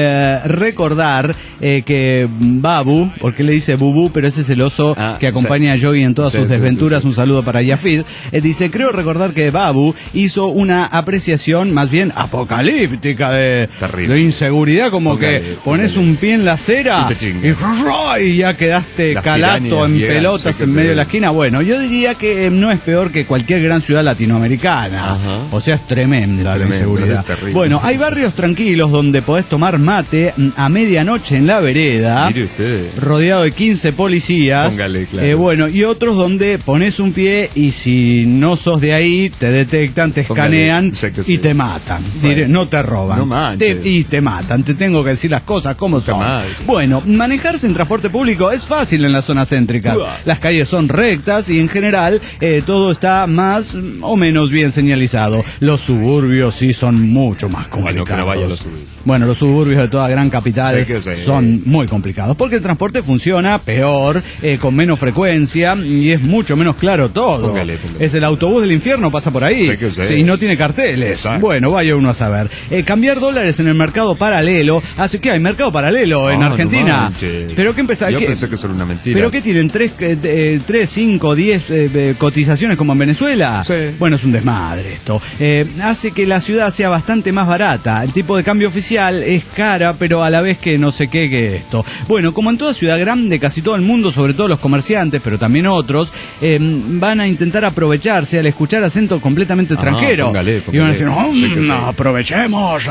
S8: recordar que Babu, porque le dice Bubú, pero ese es el oso que acompaña a Yogi en todas
S3: Sí,
S8: sus
S3: sí,
S8: desventuras.
S3: sí.
S8: Un saludo para Yafid. Dice, creo recordar que Babu hizo una apreciación más bien apocalíptica de inseguridad, como
S3: Póngale,
S8: que pones un pie en la acera
S3: Y te chinga.
S8: y ya quedaste
S3: Las
S8: calato
S3: pirañas
S8: en
S3: llegan,
S8: pelotas
S3: sí que
S8: en medio
S3: sí.
S8: de la esquina. Bueno, yo diría que no es peor que cualquier gran ciudad latinoamericana.
S3: Ajá.
S8: O sea, es tremenda la
S3: Tremendo,
S8: inseguridad.
S3: es terrible.
S8: Bueno, hay barrios tranquilos donde podés tomar mate a medianoche en la vereda,
S3: Mire usted.
S8: rodeado de 15 policías.
S3: Póngale, claro.
S8: Bueno, y otros donde pones un pie y si no sos de ahí, te detectan, te
S3: Póngale,
S8: escanean
S3: sé que
S8: y
S3: sí.
S8: te matan.
S3: Bueno.
S8: No te roban.
S3: No manches.
S8: Y te matan. Te tengo que decir las cosas como son.
S3: madre.
S8: Bueno, manejarse en transporte público es fácil en las zonas céntricas. Las calles son rectas y en general todo está más o menos bien señalizado. Los suburbios sí son mucho más complicados.
S3: Bueno, que no vaya a los suburbios.
S8: Bueno, los suburbios de toda gran capital
S3: Sí que sí.
S8: son muy complicados porque el transporte funciona peor, con menos frecuencia y es mucho menos claro todo.
S3: Póngale.
S8: Es el autobús del infierno, pasa por ahí.
S3: Sí que sí.
S8: Y no tiene carteles.
S3: Exacto.
S8: Bueno, vaya uno a saber. Cambiar dólares en el mercado paralelo. Así que hay mercado paralelo en
S3: Ah,
S8: Argentina.
S3: no manches.
S8: Pero que empezar.
S3: Yo pensé que eso era una mentira.
S8: ¿Pero qué tienen? ¿3, 5, 10 cotizaciones como en Venezuela?
S3: Sí.
S8: Bueno, es un desmadre esto. Hace que la ciudad sea bastante más barata. El tipo de cambio oficial es cara, pero a la vez que no sé qué esto. Bueno, como en toda ciudad grande, casi todo el mundo fondo, sobre todo los comerciantes, pero también otros, van a intentar aprovecharse al escuchar acento completamente extranjero.
S3: Póngale.
S8: Y van a decir,
S3: Sí que sí.
S8: aprovechemos,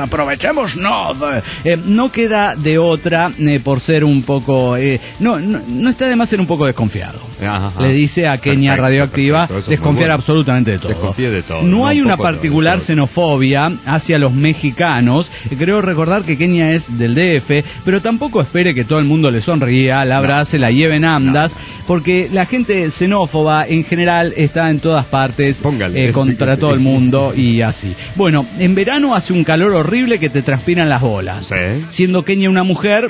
S8: no queda de otra por ser un poco, no está de más ser un poco desconfiado.
S3: Ajá.
S8: Le dice a Kenia
S3: Perfecto,
S8: Radioactiva,
S3: perfecto, eso es
S8: desconfiar
S3: muy bueno.
S8: absolutamente de todo.
S3: Desconfíe de todo.
S8: No hay
S3: un
S8: una
S3: poco de
S8: particular
S3: todo.
S8: xenofobia hacia los mexicanos. Creo recordar que Kenia es del DF, pero tampoco espere que todo el mundo le sonría, la abrace, la lleve en andas, porque la gente xenófoba en general está en todas partes,
S3: Póngale,
S8: contra
S3: sí que
S8: todo
S3: sí.
S8: el mundo y así. Bueno, en verano hace un calor horrible que te transpiran las bolas.
S3: Sí.
S8: Siendo Kenia una mujer,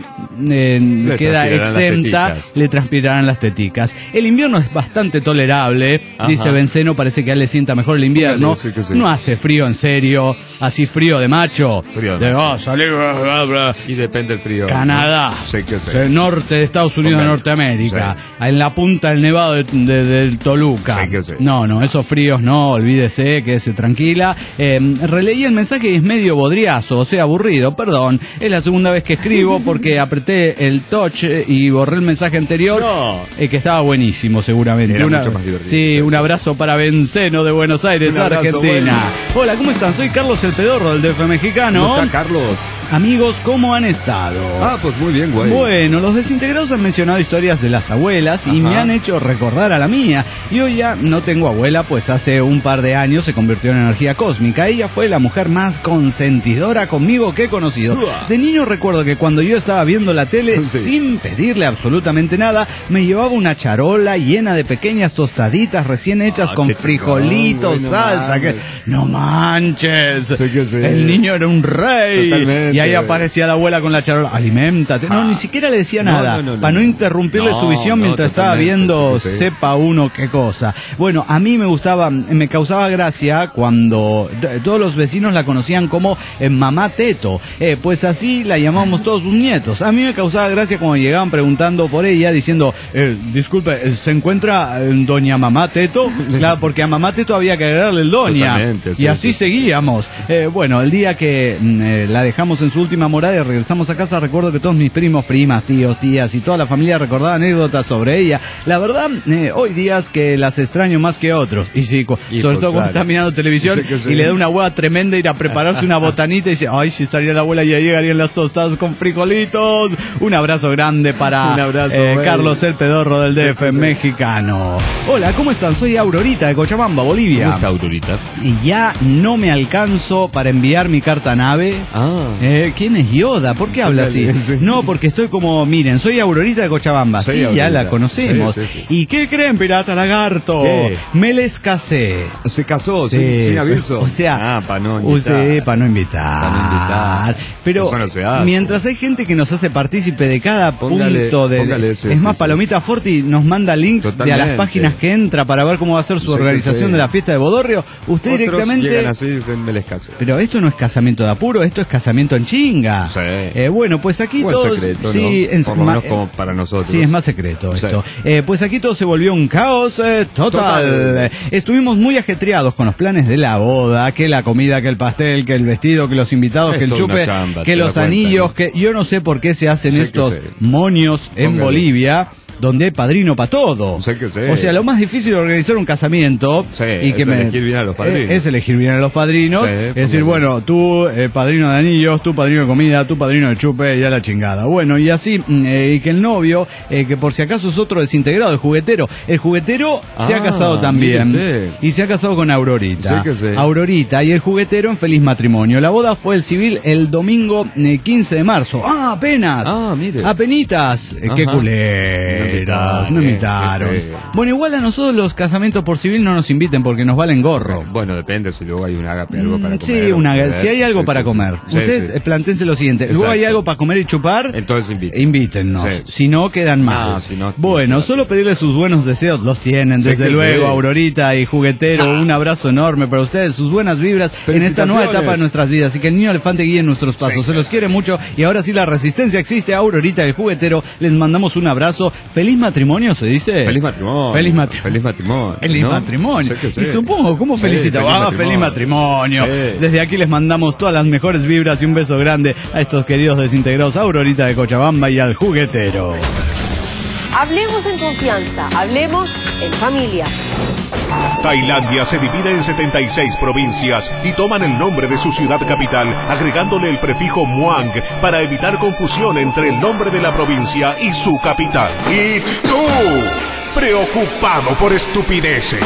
S8: queda
S3: transpirarán las
S8: exenta,
S3: teticas.
S8: le transpirarán las teticas. El invierno es bastante tolerable,
S3: Ajá.
S8: dice Benceno, parece que a él le sienta mejor el invierno.
S3: Póngale, sí que sí.
S8: No hace frío en serio, así frío de macho.
S3: Frío de macho.
S8: Salir, bla, bla, bla.
S3: Y depende del frío.
S8: Canadá,
S3: ¿no? Sí que sí.
S8: el norte de Estados Unidos de
S3: Póngale.
S8: Norteamérica, en la punta del Nevado del Toluca.
S3: Sí que sí.
S8: No, esos fríos no, olvídese, quédese tranquila. Releí el mensaje y es medio bodriazo, o sea, aburrido, perdón. Es la segunda vez que escribo porque apreté el touch y borré el mensaje anterior,
S3: No.
S8: que estaba buenísimo seguramente.
S3: Era mucho más divertido.
S8: Sí,
S3: Sí,
S8: un
S3: sí.
S8: abrazo para Benceno de Buenos Aires,
S3: Un abrazo,
S8: Argentina.
S3: bueno.
S8: Hola, ¿cómo están? Soy Carlos el Pedorro del DF Mexicano.
S3: ¿Cómo está, Carlos?
S8: Amigos, ¿cómo han estado?
S3: Pues muy bien, güey.
S8: Bueno, los desintegrados han mencionado historias de las abuelas y
S3: Ajá.
S8: me han hecho recordar a la mía. Y hoy ya no tengo abuela, pues hace un par de años se convirtió en energía cósmica. Ella fue la mujer más consentidora conmigo que he conocido.
S3: Uah.
S8: De niño recuerdo que cuando yo estaba viendo la tele,
S3: Sí.
S8: sin pedirle absolutamente nada, me llevaba una charola llena de pequeñas tostaditas recién hechas con
S3: qué
S8: frijolitos,
S3: chingón, güey, no
S8: salsa.
S3: mames.
S8: No manches.
S3: Sí que sí.
S8: El niño era un rey.
S3: Totalmente.
S8: Y ahí aparecía la abuela con la charola. Aliméntate. No, ni siquiera le decía
S3: No,
S8: nada.
S3: no, no,
S8: para no
S3: no.
S8: interrumpirle
S3: No,
S8: su visión
S3: no,
S8: mientras estaba
S3: totalmente,
S8: viendo
S3: sí que sí.
S8: sepa uno qué cosa. Bueno, a mí me causaba gracia cuando todos los vecinos la conocían como Mamá Teto. Pues así la llamábamos todos sus nietos. A mí me causaba gracia cuando llegaban preguntando por ella, diciendo, disculpe, ¿se encuentra Doña Mamá Teto? Claro, porque a Mamá Teto había que agregarle el Doña.
S3: Totalmente, sí,
S8: Y así
S3: sí.
S8: seguíamos. Bueno, el día que la dejamos en su última morada y regresamos a casa, recuerdo que todos mis primos, primas, tíos, tías y toda la familia recordaban anécdotas sobre ella. La verdad, hoy días que las extraño más que otros. Y sí,
S3: Y
S8: sobre
S3: pues,
S8: todo cuando
S3: claro.
S8: está mirando televisión
S3: Sí que sí.
S8: y le da una hueá tremenda ir a prepararse una botanita y dice, ay, si estaría la abuela, ya llegarían las tostadas con frijolitos. Un abrazo grande para
S3: Un abrazo, güey.
S8: Carlos el Pedorro del
S3: Sí
S8: DF
S3: que sí.
S8: mexicano. Hola, ¿cómo están? Soy Aurorita de Cochabamba, Bolivia.
S3: ¿Cómo está, Aurorita?
S8: Y ya no me alcanzo para enviar mi carta nave. ¿Quién es Yoda? ¿Por qué habla así?
S3: Sí.
S8: No, porque estoy como, miren, soy Aurorita de Cochabamba.
S3: Soy
S8: Sí, ya
S3: Aurorita.
S8: la conocemos.
S3: Sí, sí, sí.
S8: ¿Y qué creen, pirata lagarto?
S3: ¿Qué?
S8: Me les casé.
S3: Se casó
S8: Sí,
S3: sin aviso.
S8: O sea,
S3: para no invitar.
S8: para no invitar.
S3: Pa' no invitar.
S8: Pero
S3: Eso no se hace.
S8: mientras hay gente que nos hace partícipe de cada
S3: Póngale,
S8: punto de...
S3: póngale, sí,
S8: es más,
S3: sí.
S8: Palomita Forti nos manda links de a las
S3: Totalmente.
S8: páginas que entra para ver cómo va a ser su
S3: Sí que
S8: organización
S3: sí.
S8: de la fiesta de Bodorrio. Usted
S3: Otros
S8: directamente...
S3: llegan así y dicen, me les casé.
S8: Pero esto no es casamiento de apuro, esto es casamiento en chinga.
S3: Sí.
S8: Bueno, pues aquí
S3: Buen
S8: todos...
S3: secreto,
S8: sí,
S3: ¿no? Por lo
S8: ma-
S3: menos como para nosotros.
S8: Sí, es más secreto
S3: Sí.
S8: esto. Pues aquí todo se volvió un caos total.
S3: Total.
S8: Estuvimos muy ajetreados con los planes de la boda, que la comida, que el pastel, que el vestido, que los invitados,
S3: Es
S8: que el
S3: toda una
S8: chupe,
S3: chamba,
S8: que
S3: te
S8: los
S3: da cuenta,
S8: anillos,
S3: ¿no?
S8: que yo no sé por qué se hacen
S3: Sé que
S8: estos
S3: sé.
S8: moños en
S3: Póngale.
S8: Bolivia, donde hay padrino para todo.
S3: Sé que sé.
S8: O sea, lo más difícil de organizar un casamiento
S3: Sí,
S8: y que
S3: es elegir bien a los padrinos.
S8: es elegir bien a los padrinos.
S3: Sí,
S8: Es decir,
S3: póngale.
S8: bueno, tú padrino de anillos, tú padrino de comida, tú padrino de chupe y a la chingada. Bueno, y así, y que el novio, que por si acaso es otro desintegrado, el juguetero. El juguetero se ha casado también.
S3: mire usted.
S8: Y se ha casado con Aurorita.
S3: Sí que sí.
S8: Aurorita y el juguetero en feliz matrimonio. La boda fue el civil el domingo 15 de marzo. ¡Ah, apenas!
S3: Ah, mire.
S8: Apenitas. Qué
S3: Ajá.
S8: culeros. No invitaron.
S3: qué feo.
S8: Bueno, igual a nosotros los casamientos por civil no nos inviten porque nos valen gorro.
S3: Bueno, depende si luego hay un ágape, algo para comer.
S8: Sí, si hay algo
S3: Sí,
S8: para
S3: sí,
S8: comer.
S3: sí.
S8: Ustedes
S3: Sí, sí.
S8: plantéense lo siguiente. Luego hay
S3: Exacto.
S8: algo para comer y chupar.
S3: Entonces inviten.
S8: Invítennos.
S3: Sí.
S8: Si no, quedan mal.
S3: No, si no,
S8: bueno,
S3: claro.
S8: solo pedirles sus buenos deseos. Los tienen,
S3: Sí
S8: desde
S3: que
S8: luego,
S3: sí.
S8: Aurorita y Juguetero. Un abrazo enorme para ustedes. Sus buenas vibras en esta nueva
S3: Felicitaciones.
S8: etapa de nuestras vidas. Y que el niño elefante guíe nuestros pasos. Se los quiere mucho. Y ahora sí la resistencia existe. Aurorita y el Juguetero. Les mandamos un abrazo. ¿Feliz matrimonio se dice?
S3: Feliz matrimonio.
S8: Feliz matrimonio.
S3: Feliz matrimonio.
S8: Feliz
S3: ¿no?
S8: matrimonio.
S3: Sé que sí.
S8: Y supongo, ¿cómo
S3: Sí,
S8: felicita? Feliz matrimonio.
S3: Sí.
S8: Desde aquí les mandamos todas las mejores vibras y un beso grande a estos queridos desintegrados, Aurorita de Cochabamba y al Juguetero.
S4: Hablemos en confianza, hablemos en familia.
S6: Tailandia se divide en 76 provincias y toman el nombre de su ciudad capital, agregándole el prefijo Muang para evitar confusión entre el nombre de la provincia y su capital. ¿Y tú? Preocupado por estupideces.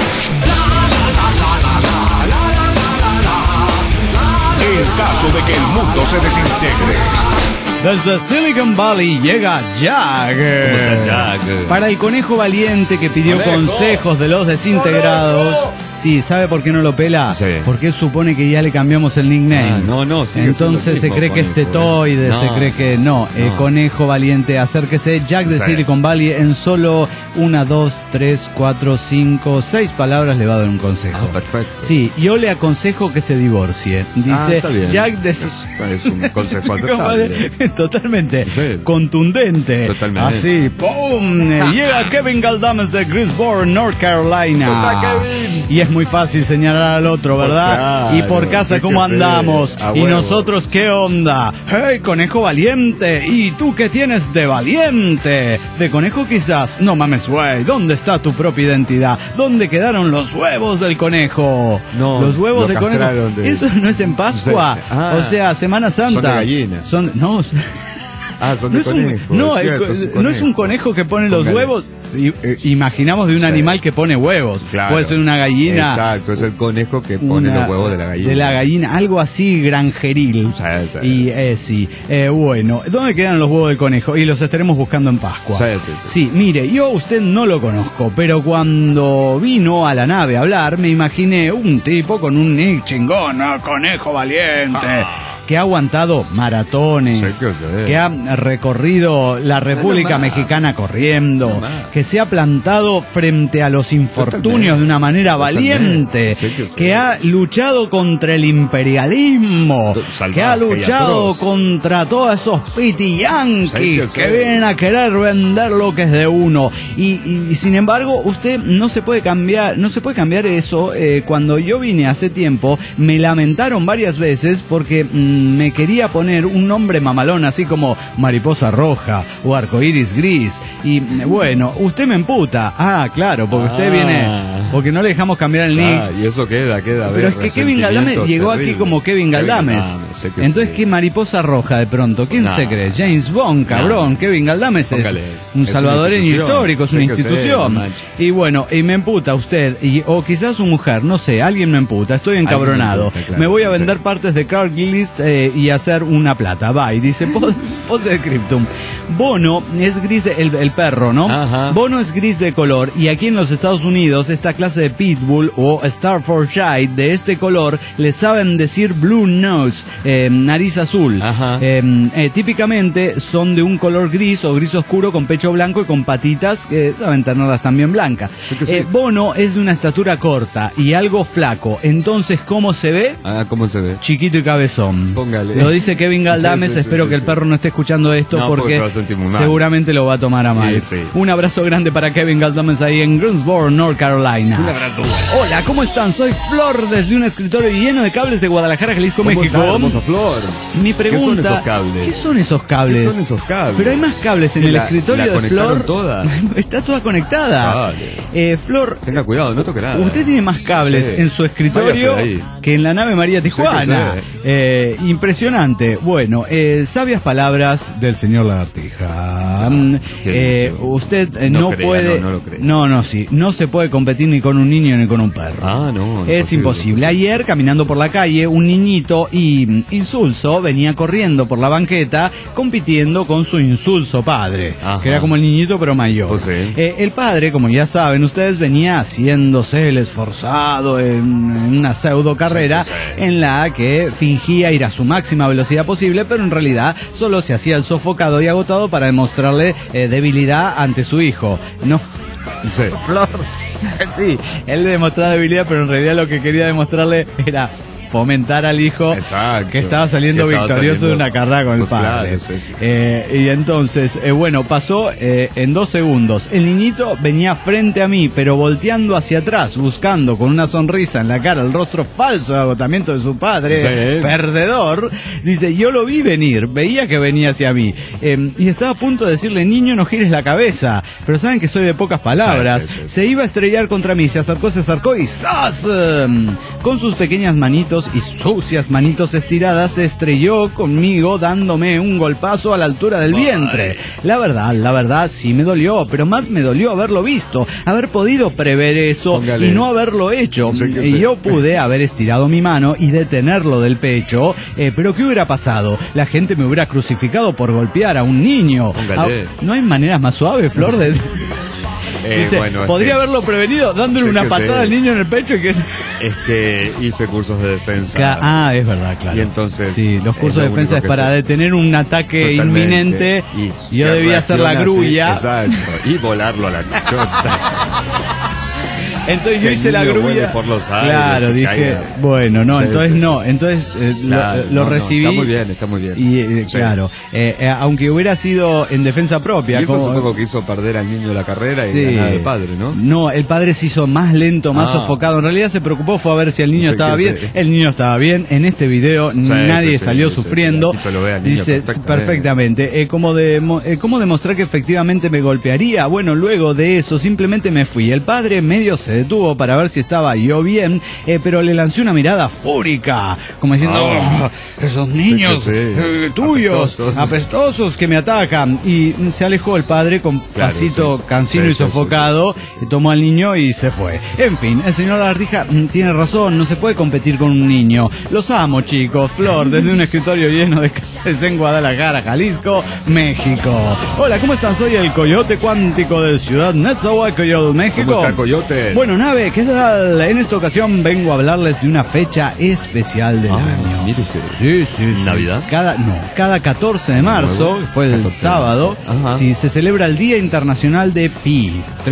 S6: En caso de que el mundo se desintegre.
S8: Desde Silicon Valley llega Jag.
S3: ¿Cómo está Jag?
S8: Para el conejo valiente que pidió consejos de los desintegrados. Sí, ¿sabe por qué no lo pela?
S3: Sí.
S8: Porque supone que ya le cambiamos el nickname.
S3: No, sigue
S8: entonces se
S3: siendo el
S8: cree que es
S3: mismo
S8: tetoide,
S3: conejo,
S8: se cree que no. Conejo valiente, acérquese. Jag de
S3: Sí.
S8: Silicon Valley en solo 1, 2, 3, 4, 5, 6 palabras le va a dar un consejo.
S3: Ah, perfecto.
S8: Sí, yo le aconsejo que se divorcie. Dice
S3: está bien.
S8: Jag de
S3: Es un consejo aceptable.
S8: Totalmente
S3: Sí.
S8: contundente.
S3: Totalmente.
S8: Así, ¡pum! Llega Kevin Galdames de Greensboro, North Carolina.
S3: ¡Está Kevin!
S8: Y es muy fácil señalar al otro, ¿verdad?
S3: Claro,
S8: Y por casa,
S3: sí
S8: ¿cómo
S3: que sí.
S8: andamos?
S3: A
S8: Y
S3: huevo.
S8: nosotros, ¿qué onda? ¡Hey, conejo valiente! ¿Y tú qué tienes de valiente? ¿De conejo quizás? No mames, güey. ¿Dónde está tu propia identidad? ¿Dónde quedaron los huevos del conejo?
S3: No,
S8: los huevos
S3: lo
S8: del conejo.
S3: castraron de-
S8: Eso no es en Pascua.
S3: Sí. Ah,
S8: o sea, Semana Santa.
S3: son de gallina.
S8: No,
S3: Son
S8: no
S3: de
S8: es un,
S3: conejo.
S8: no,
S3: es cierto, es
S8: no es un conejo que pone los
S3: Póngale.
S8: huevos. Imaginamos de un
S3: Sí.
S8: animal que pone huevos.
S3: Claro.
S8: Puede ser una gallina.
S3: Exacto, es el conejo que pone los huevos de la gallina.
S8: De la gallina, algo así granjeril.
S3: Sí.
S8: Y sí, bueno, ¿dónde quedan los huevos del conejo? Y los estaremos buscando en Pascua.
S3: Sí.
S8: Mire, yo a usted no lo conozco, pero cuando vino a la nave a hablar, me imaginé un tipo con un nick chingón, ¿no? Conejo valiente. Que ha aguantado maratones,
S3: Sí, que sé.
S8: que ha recorrido la República Mexicana corriendo, que se ha plantado frente a los infortunios de una manera valiente,
S3: Sí, que sé.
S8: que ha luchado contra el imperialismo,
S3: Salvaje
S8: que ha
S3: y
S8: luchado
S3: atroz.
S8: contra todos esos piti yanquis
S3: Sí, que
S8: que
S3: sé.
S8: vienen a querer vender lo que es de uno. Y sin embargo, usted no se puede cambiar eso. Cuando yo vine hace tiempo, me lamentaron varias veces porque me quería poner un nombre mamalón así como Mariposa Roja o Arcoíris Gris. Y bueno, usted me emputa. Ah, claro, porque usted viene, porque no le dejamos cambiar el nick.
S3: Y eso queda.
S8: Pero es que Kevin Galdames llegó aquí como Kevin Galdames. Entonces, ¿qué Mariposa Roja de pronto? ¿Quién se cree? James Bond, cabrón. Kevin Galdames es
S3: Póngale.
S8: un
S3: Es
S8: salvadoreño
S3: una institución.
S8: histórico, es una
S3: Sí que sé,
S8: institución.
S3: no manches.
S8: Y bueno, y me emputa usted, o quizás su mujer, no sé, alguien me emputa, estoy encabronado.
S3: Alguien me emputa, claro,
S8: me voy a vender
S3: sí.
S8: partes de Craigslist y hacer una plata. Va, y dice, Postscriptum. Bono es gris el perro, ¿no?
S3: Ajá.
S8: Bono es gris de color y aquí en los Estados Unidos esta clase de pitbull o Staffordshire de este color le saben decir blue nose, nariz azul.
S3: Ajá.
S8: Típicamente son de un color gris o gris oscuro con pecho blanco y con patitas que saben tenerlas también blancas.
S3: Sí que sí.
S8: Bono es de una estatura corta y algo flaco. Entonces, ¿cómo se ve?
S3: ¿Cómo se ve?
S8: Chiquito y cabezón.
S3: Póngale.
S8: Lo dice Kevin Galdames.
S3: Sí,
S8: Espero que el perro no esté escuchando esto
S3: No, porque
S8: porque
S3: se va a sentir muy mal.
S8: seguramente lo va a tomar a mal.
S3: Sí.
S8: Un abrazo grande para Kevin Galdames ahí en Greensboro, North Carolina.
S3: Un abrazo.
S8: Hola, ¿cómo están? Soy Flor desde un escritorio lleno de cables de Guadalajara, Jalisco,
S3: ¿Cómo
S8: México.
S3: está, hermosa Flor?
S8: Mi pregunta,
S3: ¿Qué son esos cables?
S8: ¿qué son esos cables?
S3: ¿Qué son esos cables?
S8: Pero hay más cables en
S3: ¿Que
S8: el
S3: la
S8: escritorio de
S3: conectaron
S8: Flor.
S3: toda?
S8: Está toda conectada. Flor,
S3: Tenga cuidado, no toque nada.
S8: usted tiene más cables
S3: Sí.
S8: en su escritorio
S3: Váyase de ahí.
S8: que en la nave María Tijuana. Impresionante. Bueno, sabias palabras del señor Lagartija.
S3: ¿Qué dicho?
S8: Usted
S3: No
S8: no
S3: crea,
S8: puede.
S3: no lo cree.
S8: Sí. No se puede competir ni con un niño ni con un perro.
S3: No.
S8: Es imposible. Ayer, caminando por la calle, un niñito insulso venía corriendo por la banqueta compitiendo con su insulso padre,
S3: Ajá.
S8: que era como el niñito pero mayor.
S3: Pues sí.
S8: El padre, como ya saben ustedes, venía haciéndose el esforzado en una pseudo carrera
S3: Sí, sí.
S8: en la que fingía ir a su máxima velocidad posible, pero en realidad solo se hacía el sofocado y agotado para demostrarle debilidad ante su hijo. No.
S3: Sí.
S8: Flor. Sí, él le demostraba debilidad, pero en realidad lo que quería demostrarle era fomentar al hijo
S3: Exacto.
S8: que estaba saliendo victorioso de una carrera con el padre.
S3: Claro, sí.
S8: Y entonces, bueno, pasó en 2 segundos. El niñito venía frente a mí, pero volteando hacia atrás, buscando con una sonrisa en la cara el rostro falso de agotamiento de su padre,
S3: Sí.
S8: perdedor. Dice, yo lo vi venir, veía que venía hacia mí, y estaba a punto de decirle, niño, no gires la cabeza, pero saben que soy de pocas palabras.
S3: Sí.
S8: Se iba a estrellar contra mí, se acercó y ¡zas! Con sus pequeñas manitos y sucias manitos estiradas se estrelló conmigo dándome un golpazo a la altura del vientre. La verdad sí me dolió, pero más me dolió haberlo visto, haber podido prever eso.
S3: Póngale.
S8: Y no haberlo hecho.
S3: Sí.
S8: Yo pude haber estirado mi mano y detenerlo del pecho, pero ¿qué hubiera pasado? La gente me hubiera crucificado por golpear a un niño.
S3: Póngale.
S8: ¿No hay maneras más suaves, Flor? Dice,
S3: Bueno,
S8: podría haberlo prevenido dándole
S3: Sí,
S8: una
S3: que
S8: patada
S3: sí.
S8: al niño en el pecho y que...
S3: Es que hice cursos de defensa.
S8: Es verdad, claro.
S3: Y entonces,
S8: sí, los cursos
S3: es
S8: de
S3: lo
S8: defensa es
S3: único que
S8: para
S3: sé.
S8: detener un ataque
S3: Totalmente.
S8: inminente.
S3: Y
S8: Yo
S3: se
S8: debía hacer la
S3: reacciona así,
S8: grulla.
S3: exacto. Y volarlo a la chota.
S8: Entonces yo
S3: Que
S8: hice
S3: el
S8: la
S3: niño
S8: grulla.
S3: vuele por los aires,
S8: Claro,
S3: se
S8: dije,
S3: caiga.
S8: bueno, no,
S3: Sí,
S8: entonces
S3: sí.
S8: no, entonces
S3: Claro,
S8: lo
S3: no,
S8: recibí.
S3: está muy bien.
S8: Y
S3: Sí.
S8: claro, aunque hubiera sido en defensa propia.
S3: Y eso
S8: como-
S3: supongo que hizo perder al niño la carrera y
S8: Sí.
S3: ganar al padre, ¿no?
S8: No, el padre se hizo más lento, más sofocado. En realidad se preocupó, fue a ver si el niño
S3: Sí,
S8: estaba
S3: que
S8: bien.
S3: sí.
S8: El niño estaba bien. En este video nadie salió
S3: sí,
S8: sufriendo.
S3: sí. Aquí se lo ve al niño
S8: Dice perfectamente. ¿Cómo demostrar que efectivamente me golpearía? Bueno, luego de eso simplemente me fui. El padre medio se detuvo para ver si estaba yo bien, pero le lancé una mirada fúrica, como diciendo, "Oh, esos niños
S3: Sí,
S8: tuyos,
S3: apestosos.
S8: apestosos que me atacan". Y se alejó el padre con
S3: Claro,
S8: pasito
S3: sí.
S8: cansino
S3: Sí,
S8: y
S3: sí,
S8: sofocado. Tomó al niño y se fue. En fin, el señor Lagartija tiene razón, no se puede competir con un niño. Los amo, chicos. Flor, desde un escritorio lleno de cables en Guadalajara, Jalisco, México. Hola, ¿cómo están? Soy el Coyote Cuántico de Ciudad Nezahualcóyotl, México.
S3: ¿Cómo está, Coyote?
S8: Bueno, nave, ¿qué tal? En esta ocasión vengo a hablarles de una fecha especial del año.
S3: mire usted.
S8: Sí.
S3: ¿Navidad?
S8: Cada 14 de marzo,
S3: Nuevo.
S8: fue el
S3: 14 de
S8: sábado,
S3: marzo. Ajá.
S8: sí, se celebra el Día Internacional de Pi,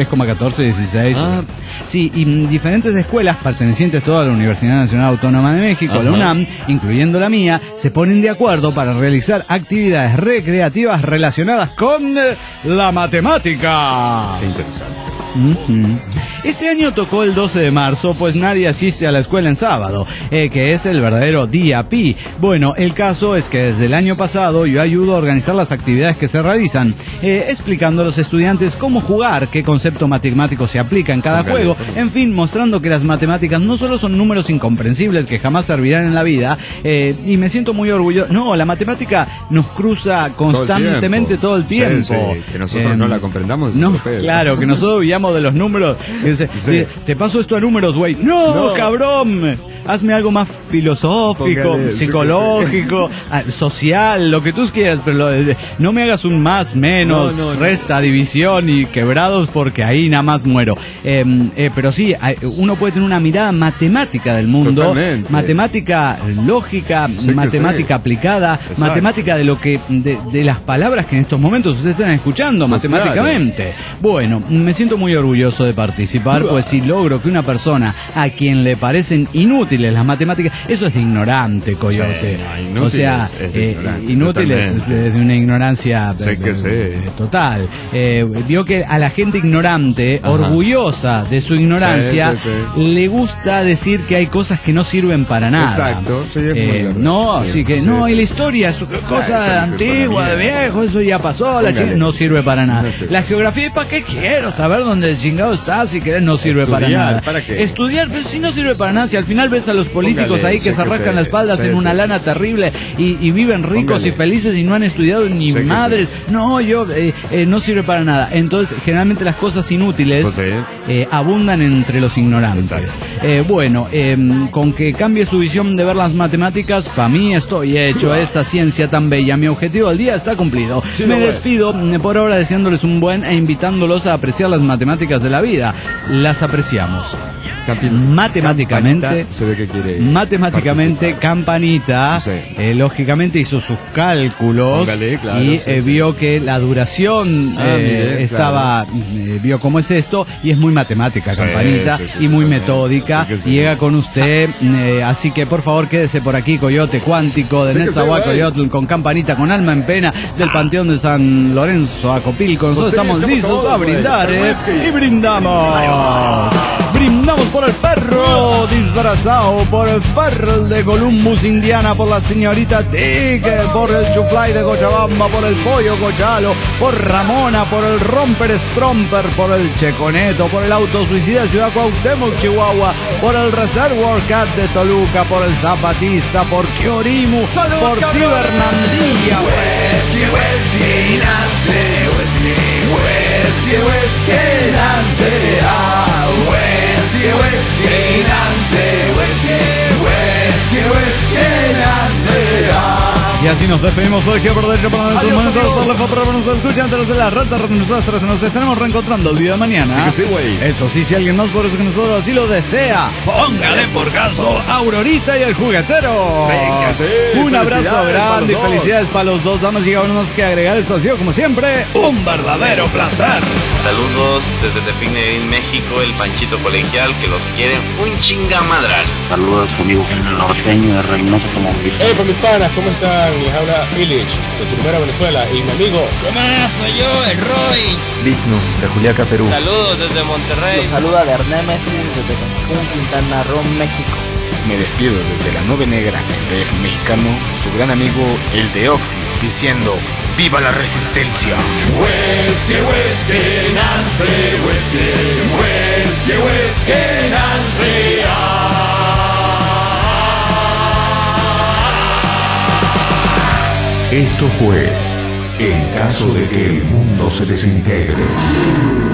S8: 3,1416.
S3: Ah.
S8: Sí, y diferentes escuelas pertenecientes todas a la Universidad Nacional Autónoma de México,
S3: Ajá.
S8: la UNAM, incluyendo la mía, se ponen de acuerdo para realizar actividades recreativas relacionadas con la matemática.
S3: Qué interesante.
S8: Ujú. Este año tocó el 12 de marzo, pues nadie asiste a la escuela en sábado, que es el verdadero día pi. Bueno, el caso es que desde el año pasado yo ayudo a organizar las actividades que se realizan, explicando a los estudiantes cómo jugar, qué concepto matemático se aplica en cada juego, en fin, mostrando que las matemáticas no solo son números incomprensibles que jamás servirán en la vida, y me siento muy orgulloso. No, la matemática nos cruza constantemente todo el tiempo.
S3: Sí, que nosotros no la comprendamos.
S8: No,
S3: europeo.
S8: claro, que nosotros vivamos de los números. Y dice,
S3: Sí.
S8: te paso esto a números, güey. No, cabrón. Hazme algo más filosófico,
S3: Póngale, sí,
S8: psicológico, social, lo que tú quieras, pero no me hagas un más, menos,
S3: No.
S8: resta, división y quebrados porque ahí nada más muero. Pero sí, uno puede tener una mirada matemática del mundo,
S3: Totalmente.
S8: matemática lógica,
S3: Sí que
S8: matemática
S3: sí.
S8: aplicada,
S3: Exacto.
S8: matemática de lo que de las palabras que en estos momentos ustedes están escuchando
S3: Pues
S8: matemáticamente. Bueno, me siento muy orgulloso de participar, pues si logro que una persona a quien le parecen inútiles las matemáticas, eso es de ignorante, Coyote.
S3: Sí, no, inútiles
S8: o sea,
S3: es de ignorante,
S8: inútiles
S3: totalmente.
S8: es de una ignorancia
S3: Sí que sí.
S8: total. Vio que a la gente ignorante,
S3: Ajá.
S8: orgullosa de su ignorancia,
S3: Sí, sí.
S8: le gusta decir que hay cosas que no sirven para nada.
S3: Exacto, sí, es muy verdad.
S8: No,
S3: Sí,
S8: así que
S3: sí.
S8: no, y la historia es cosa
S3: eso no sirve
S8: antigua,
S3: para
S8: de
S3: nada.
S8: viejo, eso ya pasó,
S3: Póngale.
S8: no sirve para nada.
S3: No sirve.
S8: La geografía, ¿para qué quiero saber dónde el chingado está? Si querés, no sirve para
S3: Estudiar,
S8: nada.
S3: ¿para qué?
S8: Estudiar, pero si no sirve para nada, si al final ves a los políticos
S3: Póngale,
S8: ahí que
S3: sí
S8: se
S3: que
S8: rascan
S3: sí,
S8: las espaldas
S3: sí,
S8: en una
S3: sí.
S8: lana terrible y viven ricos
S3: Póngale.
S8: y felices y no han estudiado ni
S3: Sí que
S8: madres. No, no sirve para nada. Entonces, generalmente las cosas inútiles
S3: Pues sí.
S8: abundan entre los ignorantes. Bueno, con que cambie su visión de ver las matemáticas, para mí estoy hecho. Esa ciencia tan bella. Mi objetivo del día está cumplido.
S3: Sí,
S8: Me
S3: lo
S8: despido por ahora deseándoles un buen e invitándolos a apreciar las matemáticas de la vida. Las apreciamos.
S3: Campeón.
S8: Matemáticamente
S3: Campanita se ve que quiere
S8: matemáticamente Campanita,
S3: Sí.
S8: lógicamente hizo sus cálculos.
S3: Póngale, claro,
S8: y
S3: sí,
S8: vio que la duración
S3: mire,
S8: estaba, vio cómo es esto, y es muy matemática Campanita,
S3: sí,
S8: y muy
S3: sí,
S8: metódica,
S3: sí que sí.
S8: y llega con usted, así que por favor quédese por aquí, Coyote Cuántico de
S3: Sí que
S8: Netzahualcoyotl, con Campanita, con Alma en Pena, del Panteón de San Lorenzo, Acopilco. Nosotros
S3: Pues sí,
S8: estamos
S3: estamos
S8: listos
S3: todos,
S8: a
S3: güey.
S8: brindar,
S3: Whisky.
S8: y brindamos. Brindamos por el perro disfrazado, por el Ferrell de Columbus, Indiana, por la señorita Tigre, por el Chuflay de Cochabamba, por el Pollo Cochalo, por Ramona, por el Romper Stromper, por el Checoneto, por el Auto Suicida Ciudad Cuauhtémoc, Chihuahua, por el Reservoir Cat de Toluca, por el Zapatista, por Kiorimu, por Cibernandía. Y así nos despedimos por aquí, por derecho, por nuestros
S3: Adiós,
S8: momentos,
S3: amigos.
S8: por la pero nos escuchan antes de las ratas, nosotros nos estaremos reencontrando el día de mañana.
S3: Sí que sí, güey.
S8: Eso sí, si alguien más por eso que nosotros así lo desea, póngale por caso a Aurorita y el juguetero.
S3: Sí, que sí.
S8: Un abrazo
S3: Felicidades
S8: grande y
S3: para los dos.
S8: felicidades para los dos. Damas y caballeros, más que agregar, esto ha sido como siempre un verdadero placer.
S9: Saludos desde Tepín, México, el Panchito Colegial, que los quieren un chingamadral.
S10: Saludos amigos en el norteño de Reynosa, Tamaulipas.
S2: Hey, mis panas, ¿cómo están? Les habla Illich, de Primera Venezuela, y mi amigo.
S9: Soy yo, el Roy.
S10: Vigno, de Juliaca, Perú.
S9: Saludos desde Monterrey.
S11: Los saluda Bernémesis desde Cancún, Quintana Roo, México.
S12: Me despido desde la Nube Negra, el DF mexicano, su gran amigo el de Oxys, diciendo ¡viva la resistencia!
S1: Whisky, whisky, Nancy, whisky, whisky, whisky, Nancy.
S6: Esto fue En caso de que el mundo se desintegre.